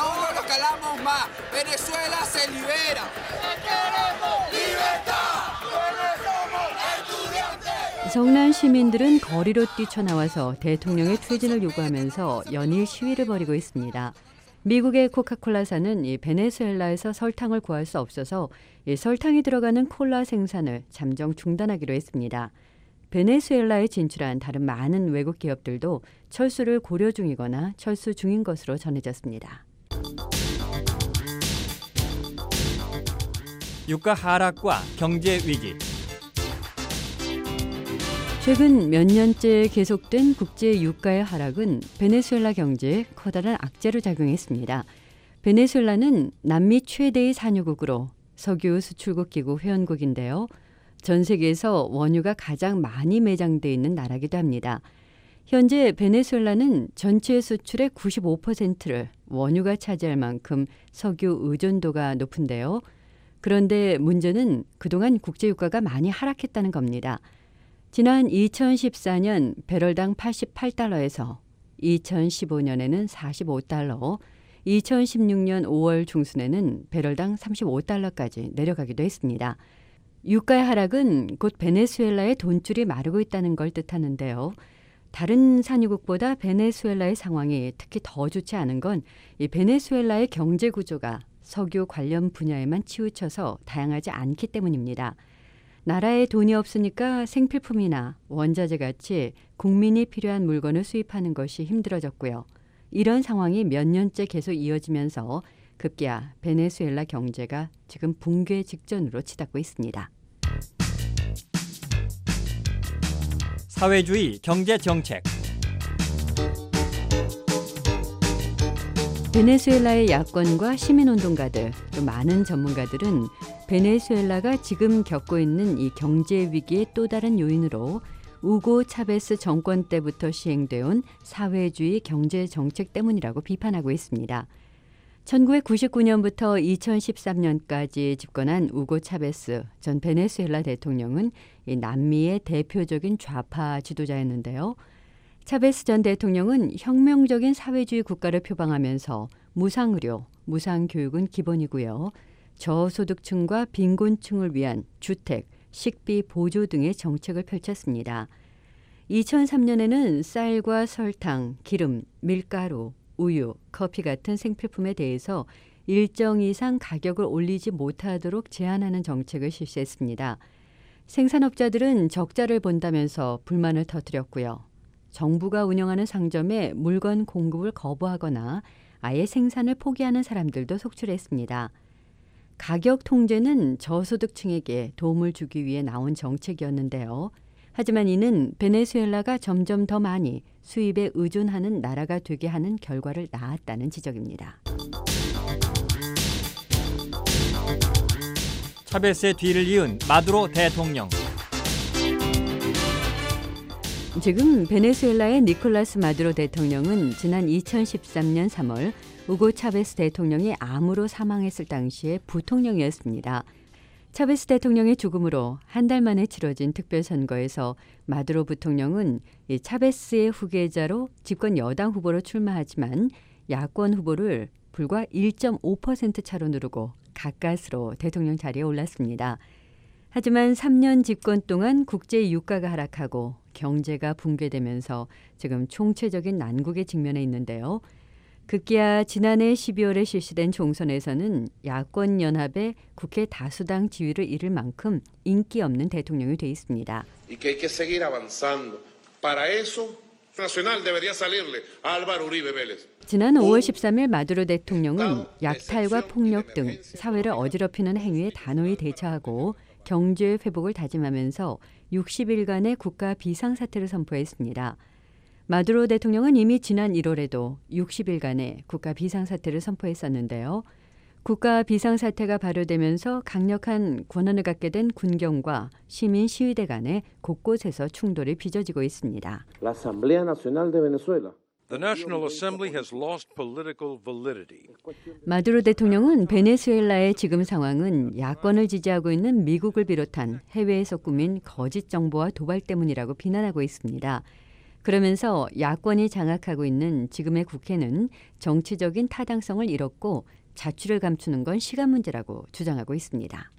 성난 시민들은 거리로 뛰쳐나와서 대통령의 퇴진을 요구하면서 연일 시위를 벌이고 있습니다. 미국의 코카콜라사는 이 베네수엘라에서 설탕을 구할 수 없어서 이 설탕이 들어가는 콜라 생산을 잠정 중단하기로 했습니다. 베네수엘라에 진출한 다른 많은 외국 기업들도 철수를 고려 중이거나 철수 중인 것으로 전해졌습니다. 유가 하락과 경제 위기. 최근 몇 년째 계속된 국제 유가의 하락은 베네수엘라 경제에 커다란 악재로 작용했습니다. 베네수엘라는 남미 최대의 산유국으로 석유 수출국 기구 회원국인데요. 전 세계에서 원유가 가장 많이 매장돼 있는 나라기도 합니다. 현재 베네수엘라는 전체 수출의 구십오 퍼센트를 원유가 차지할 만큼 석유 의존도가 높은데요. 그런데 문제는 그동안 국제유가가 많이 하락했다는 겁니다. 지난 이천십사 년 배럴당 팔십팔 달러에서 이천십오 년에는 사십오 달러, 이천십육 년 오월 중순에는 배럴당 삼십오 달러까지 내려가기도 했습니다. 유가의 하락은 곧 베네수엘라의 돈줄이 마르고 있다는 걸 뜻하는데요. 다른 산유국보다 베네수엘라의 상황이 특히 더 좋지 않은 건 이 베네수엘라의 경제 구조가 석유 관련 분야에만 치우쳐서 다양하지 않기 때문입니다. 나라에 돈이 없으니까 생필품이나 원자재 같이 국민이 필요한 물건을 수입하는 것이 힘들어졌고요. 이런 상황이 몇 년째 계속 이어지면서 급기야 베네수엘라 경제가 지금 붕괴 직전으로 치닫고 있습니다. 사회주의 경제 정책. 베네수엘라의 야권과 시민운동가들, 또 많은 전문가들은 베네수엘라가 지금 겪고 있는 이 경제 위기의 또 다른 요인으로 우고 차베스 정권 때부터 시행되어 온 사회주의 경제 정책 때문이라고 비판하고 있습니다. 천구백구십구 년부터 이천십삼 년까지 집권한 우고 차베스 전 베네수엘라 대통령은 이 남미의 대표적인 좌파 지도자였는데요. 차베스 전 대통령은 혁명적인 사회주의 국가를 표방하면서 무상의료, 무상교육은 기본이고요. 저소득층과 빈곤층을 위한 주택, 식비 보조 등의 정책을 펼쳤습니다. 이천삼 년에는 쌀과 설탕, 기름, 밀가루, 우유, 커피 같은 생필품에 대해서 일정 이상 가격을 올리지 못하도록 제한하는 정책을 실시했습니다. 생산업자들은 적자를 본다면서 불만을 터뜨렸고요. 정부가 운영하는 상점에 물건 공급을 거부하거나 아예 생산을 포기하는 사람들도 속출했습니다. 가격 통제는 저소득층에게 도움을 주기 위해 나온 정책이었는데요. 하지만 이는 베네수엘라가 점점 더 많이 수입에 의존하는 나라가 되게 하는 결과를 낳았다는 지적입니다. 차베스의 뒤를 이은 마두로 대통령. 지금 베네수엘라의 니콜라스 마두로 대통령은 지난 이천십삼 년 삼월 우고 차베스 대통령이 암으로 사망했을 당시에 부통령이었습니다. 차베스 대통령의 죽음으로 한 달 만에 치러진 특별선거에서 마두로 부통령은 이 차베스의 후계자로 집권 여당 후보로 출마하지만 야권 후보를 불과 일 점 오 퍼센트 차로 누르고 가까스로 대통령 자리에 올랐습니다. 하지만 삼 년 집권 동안 국제 유가가 하락하고 경제가 붕괴되면서 지금 총체적인 난국에 직면해 있는데요. 급기야 지난해 십이월에 실시된 총선에서는 야권 연합의 국회 다수당 지위를 잃을 만큼 인기 없는 대통령이 돼 있습니다. 지난 오월 십삼 일 마두로 대통령은 약탈과 폭력 등 사회를 어지럽히는 행위에 단호히 대처하고 경제 회복을 다짐하면서 육십 일간의 국가 비상사태를 선포했습니다. 마두로 대통령은 이미 지난 일월에도 육십 일간의 국가 비상사태를 선포했었는데요. 국가 비상사태가 발효되면서 강력한 권한을 갖게 된 군경과 시민 시위대 간에 곳곳에서 충돌이 빚어지고 있습니다. The National Assembly has lost political validity. 마두로 대통령은 베네수엘라의 지금 상황은 야권을 지지하고 있는 미국을 비롯한 해외에서 꾸민 거짓 정보와 도발 때문이라고 비난하고 있습니다. 그러면서 야권이 장악하고 있는 지금의 국회는 정치적인 타당성을 잃었고 자취를 감추는 건 시간 문제라고 주장하고 있습니다.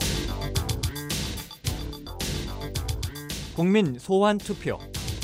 국민 소환 투표.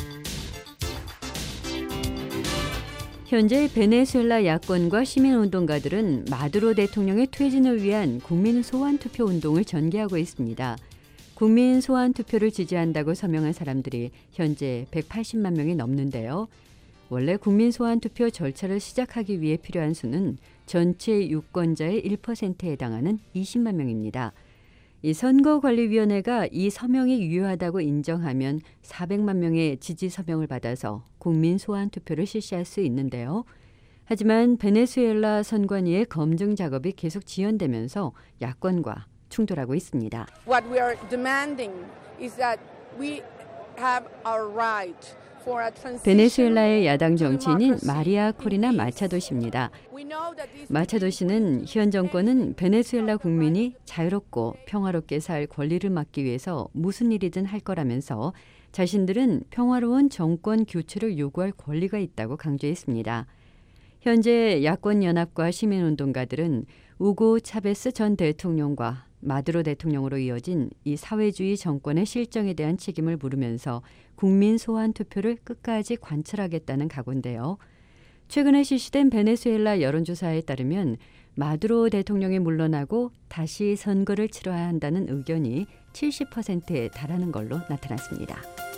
현재 베네수엘라 야권과 시민운동가들은 마두로 대통령의 퇴진을 위한 국민 소환 투표 운동을 전개하고 있습니다. 국민 소환 투표를 지지한다고 서명한 사람들이 현재 백팔십만 명이 넘는데요. 원래 국민 소환 투표 절차를 시작하기 위해 필요한 수는 전체 유권자의 일 퍼센트에 해당하는 이십만 명입니다. 이 선거관리위원회가 이 서명이 유효하다고 인정하면 사백만 명의 지지 서명을 받아서 국민 소환 투표를 실시할 수 있는데요. 하지만 베네수엘라 선관위의 검증 작업이 계속 지연되면서 야권과 충돌하고 있습니다. What we are demanding is that we have our right 베네수엘라의 야당 정치인인 마리아 코리나 마차도 씨입니다. 마차도 씨는 현 정권은 베네수엘라 국민이 자유롭고 평화롭게 살 권리를 막기 위해서 무슨 일이든 할 거라면서 자신들은 평화로운 정권 교체를 요구할 권리가 있다고 강조했습니다. 현재 야권연합과 시민운동가들은 우고 차베스 전 대통령과 마두로 대통령으로 이어진 이 사회주의 정권의 실정에 대한 책임을 물으면서 국민 소환 투표를 끝까지 관철하겠다는 각오인데요. 최근에 실시된 베네수엘라 여론조사에 따르면 마두로 대통령이 물러나고 다시 선거를 치러야 한다는 의견이 칠십 퍼센트에 달하는 걸로 나타났습니다.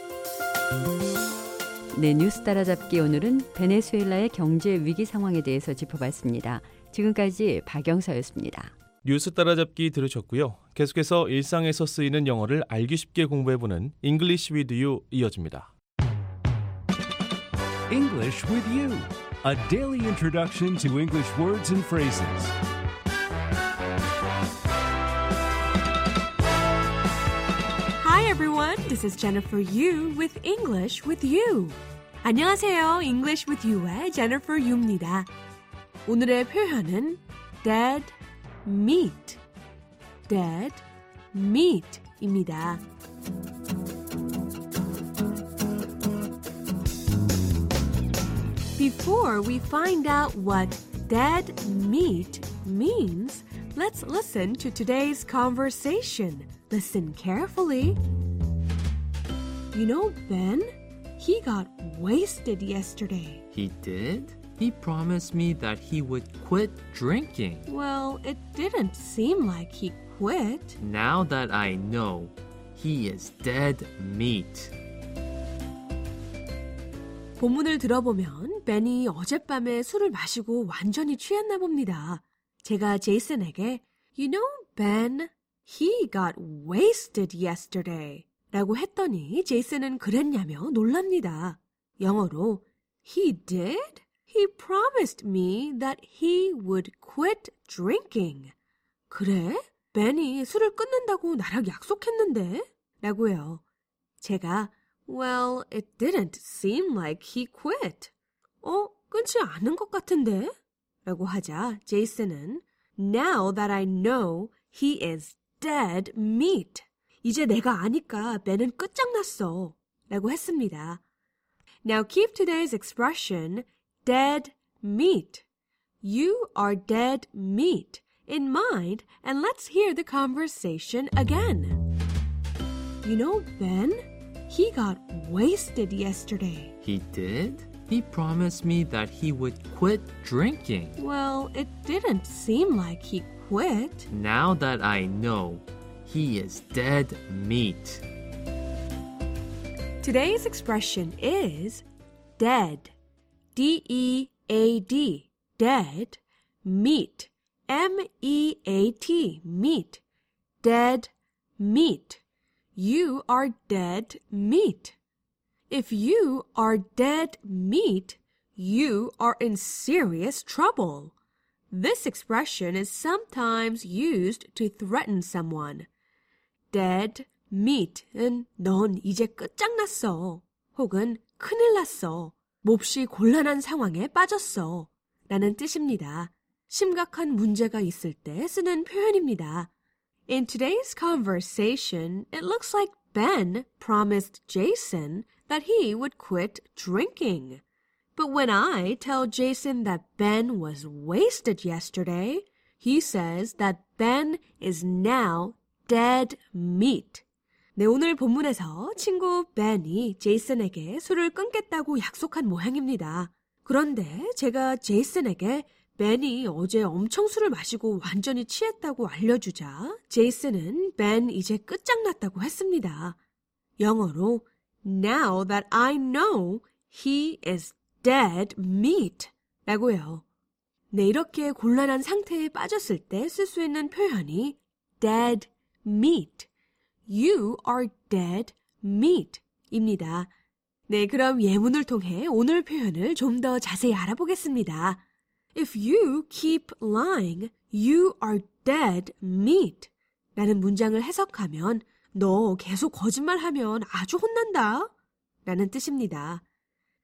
네, 뉴스 따라잡기 오늘은 베네수엘라의 경제 위기 상황에 대해서 짚어봤습니다. 지금까지 박영서였습니다. 뉴스 따라잡기 들으셨고요. 계속해서 일상에서 쓰이는 영어를 알기 쉽게 공부해보는 English with You 이어집니다. English with You, a daily introduction to English words and phrases. Hi everyone, this is Jennifer Yu with English with You. 안녕하세요, English with You의 Jennifer Yu입니다. 오늘의 표현은 dead meat, dead meat입니다. Before we find out what dead meat means, let's listen to today's conversation. Listen carefully. You know, Ben, he got wasted yesterday. He did? He promised me that he would quit drinking. Well, it didn't seem like he quit. Now that I know, he is dead meat. 본문을 들어보면 벤이 어젯밤에 술을 마시고 완전히 취했나 봅니다. 제가 제이슨에게 You know, Ben, he got wasted yesterday 라고 했더니 제이슨은 그랬냐며 놀랍니다. 영어로 He did? He promised me that he would quit drinking. 그래? 벤이 술을 끊는다고 나랑 약속했는데? 라고요. 제가 Well, it didn't seem like he quit. 어? 끊지 않은 것 같은데? 라고 하자 제이슨은 Now that I know he is dead meat. 이제 내가 아니까 벤은 끝장났어. 라고 했습니다. Now keep today's expression dead meat. You are dead meat in mind and let's hear the conversation again. You know, Ben, he got wasted yesterday. He did? He promised me that he would quit drinking. Well, it didn't seem like he quit. Now that I know, he is dead meat. Today's expression is dead. D E A D. Dead. Meat. M E A T. Meat. Dead meat. You are dead meat. If you are dead meat, you are in serious trouble. This expression is sometimes used to threaten someone. Dead meat은 넌 이제 끝장났어. 혹은 큰일 났어. 몹시 곤란한 상황에 빠졌어. 라는 뜻입니다. 심각한 문제가 있을 때 쓰는 표현입니다. In today's conversation, it looks like Ben promised Jason that he would quit drinking. But when I tell Jason that Ben was wasted yesterday, he says that Ben is now dead meat. 네, 오늘 본문에서 친구 벤이 제이슨에게 술을 끊겠다고 약속한 모양입니다. 그런데 제가 제이슨에게 벤이 어제 엄청 술을 마시고 완전히 취했다고 알려주자 제이슨은 벤 이제 끝장났다고 했습니다. 영어로 Now that I know he is dead meat 라고요. 네, 이렇게 곤란한 상태에 빠졌을 때 쓸 수 있는 표현이 dead meat. You are dead meat 입니다. 네, 그럼 예문을 통해 오늘 표현을 좀 더 자세히 알아보겠습니다. If you keep lying, you are dead meat 라는 문장을 해석하면 너 계속 거짓말하면 아주 혼난다 라는 뜻입니다.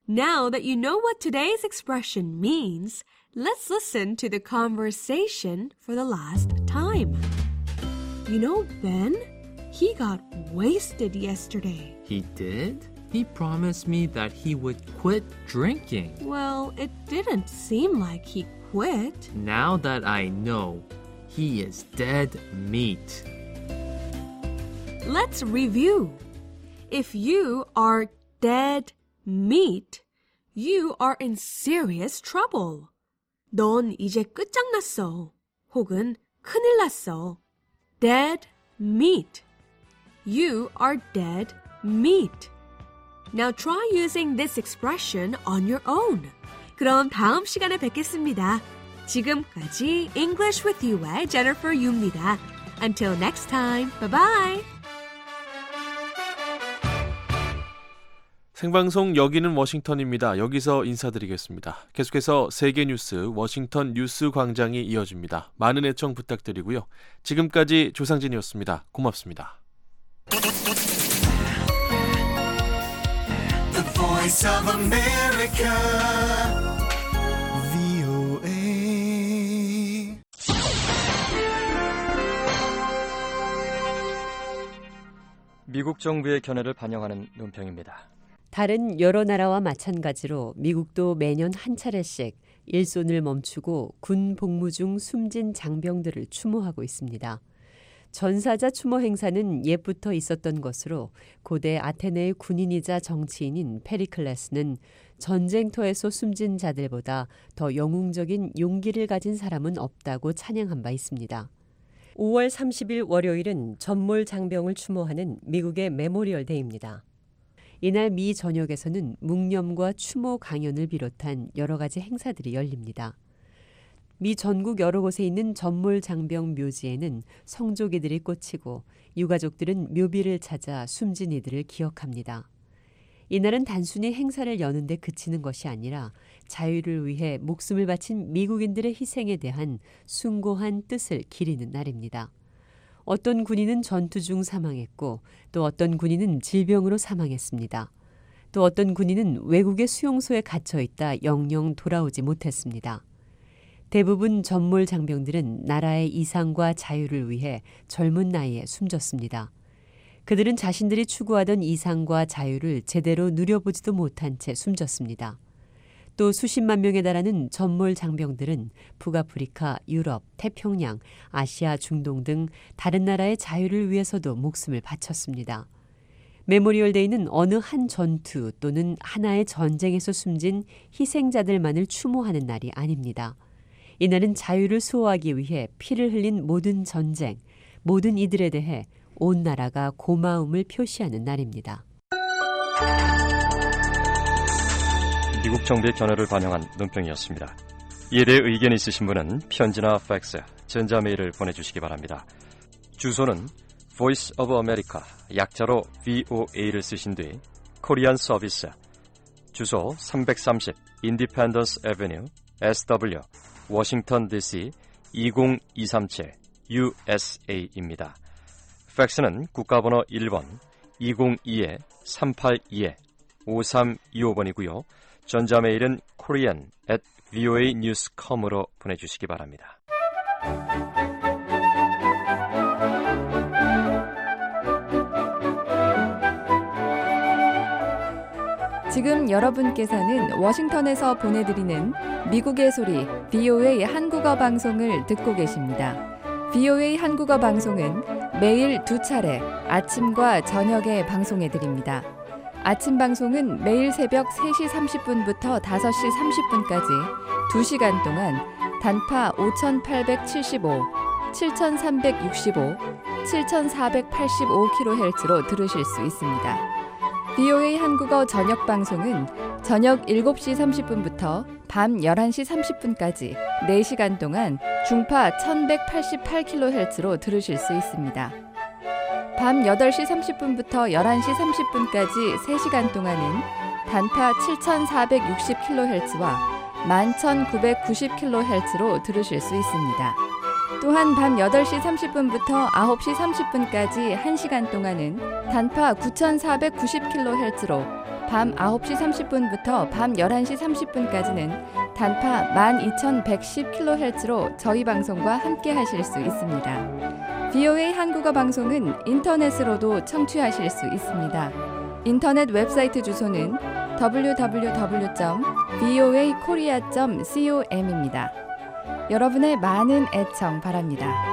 Now that you know what today's expression means, let's listen to the conversation for the last time. You know, Ben, he got wasted yesterday. He did? He promised me that he would quit drinking. Well, it didn't seem like he quit. Now that I know, he is dead meat. Let's review. If you are dead meat, you are in serious trouble. 넌 이제 끝장났어. 혹은 큰일 났어. Dead meat. You are dead meat. Now try using this expression on your own. 그럼 다음 시간에 뵙겠습니다. 지금까지 English with You의 Jennifer Yu입니다. Until next time, bye-bye. 생방송 여기는 워싱턴입니다. 여기서 인사드리겠습니다. 계속해서 세계 뉴스 워싱턴 뉴스 광장이 이어집니다. 많은 애청 부탁드리고요. 지금까지 조상진이었습니다. 고맙습니다. The Voice of America. 브이오에이 미국 정부의 견해를 반영하는 논평입니다. 다른 여러 나라와 마찬가지로 미국도 매년 한 차례씩 일손을 멈추고 군 복무 중 숨진 장병들을 추모하고 있습니다. 전사자 추모 행사는 옛부터 있었던 것으로 고대 아테네의 군인이자 정치인인 페리클레스는 전쟁터에서 숨진 자들보다 더 영웅적인 용기를 가진 사람은 없다고 찬양한 바 있습니다. 오월 삼십일 월요일은 전몰 장병을 추모하는 미국의 메모리얼 데이입니다. 이날 미 전역에서는 묵념과 추모 강연을 비롯한 여러 가지 행사들이 열립니다. 미 전국 여러 곳에 있는 전몰 장병 묘지에는 성조기들이 꽂히고 유가족들은 묘비를 찾아 숨진 이들을 기억합니다. 이날은 단순히 행사를 여는 데 그치는 것이 아니라 자유를 위해 목숨을 바친 미국인들의 희생에 대한 숭고한 뜻을 기리는 날입니다. 어떤 군인은 전투 중 사망했고 또 어떤 군인은 질병으로 사망했습니다. 또 어떤 군인은 외국의 수용소에 갇혀 있다 영영 돌아오지 못했습니다. 대부분 전몰 장병들은 나라의 이상과 자유를 위해 젊은 나이에 숨졌습니다. 그들은 자신들이 추구하던 이상과 자유를 제대로 누려보지도 못한 채 숨졌습니다. 또 수십만 명에 달하는 전몰 장병들은 북아프리카, 유럽, 태평양, 아시아, 중동 등 다른 나라의 자유를 위해서도 목숨을 바쳤습니다. 메모리얼 데이는 어느 한 전투 또는 하나의 전쟁에서 숨진 희생자들만을 추모하는 날이 아닙니다. 이날은 자유를 수호하기 위해 피를 흘린 모든 전쟁, 모든 이들에 대해 온 나라가 고마움을 표시하는 날입니다. 미국 정부의 견해를 반영한 논평이었습니다. 이에 대해 의견이 있으신 분은 편지나 팩스, 전자메일을 보내주시기 바랍니다. 주소는 Voice of America, 약자로 브이오에이를 쓰신 뒤 코리안 서비스, 주소 삼백삼십 Independence Avenue, 에스더블유, 워싱턴 디씨 이공이삼칠 유에스에이입니다. 팩스는 국가번호 일 번 이공이 삼팔이 오삼이오 번이고요. 전자메일은 korean at voa news dot com으로 보내주시기 바랍니다. 지금 여러분께서는 워싱턴에서 보내드리는 미국의 소리 브이오에이 한국어 방송을 듣고 계십니다. 브이오에이 한국어 방송은 매일 두 차례 아침과 저녁에 방송해드립니다. 아침 방송은 매일 새벽 세 시 삼십 분부터 다섯 시 삼십 분까지 두 시간 동안 단파 오천팔백칠십오, 칠천삼백육십오, 칠천사백팔십오 킬로헤르츠로 들으실 수 있습니다. 브이오에이 한국어 저녁 방송은 저녁 일곱 시 삼십 분부터 밤 열한 시 삼십 분까지 네 시간 동안 중파 천백팔십팔 킬로헤르츠로 들으실 수 있습니다. 밤 여덟 시 삼십 분부터 열한 시 삼십 분까지 세 시간 동안은 단파 칠천사백육십 킬로헤르츠와 만 천구백구십 킬로헤르츠로 들으실 수 있습니다. 또한 밤 여덟 시 삼십 분부터 아홉 시 삼십 분까지 한 시간 동안은 단파 구천사백구십 킬로헤르츠로 밤 아홉 시 삼십 분부터 밤 열한 시 삼십 분까지는 단파 만 이천백십 킬로헤르츠로 저희 방송과 함께 하실 수 있습니다. 브이오에이 한국어 방송은 인터넷으로도 청취하실 수 있습니다. 인터넷 웹사이트 주소는 더블유 더블유 더블유 점 브이오에이 코리아 점 com입니다. 여러분의 많은 애청 바랍니다.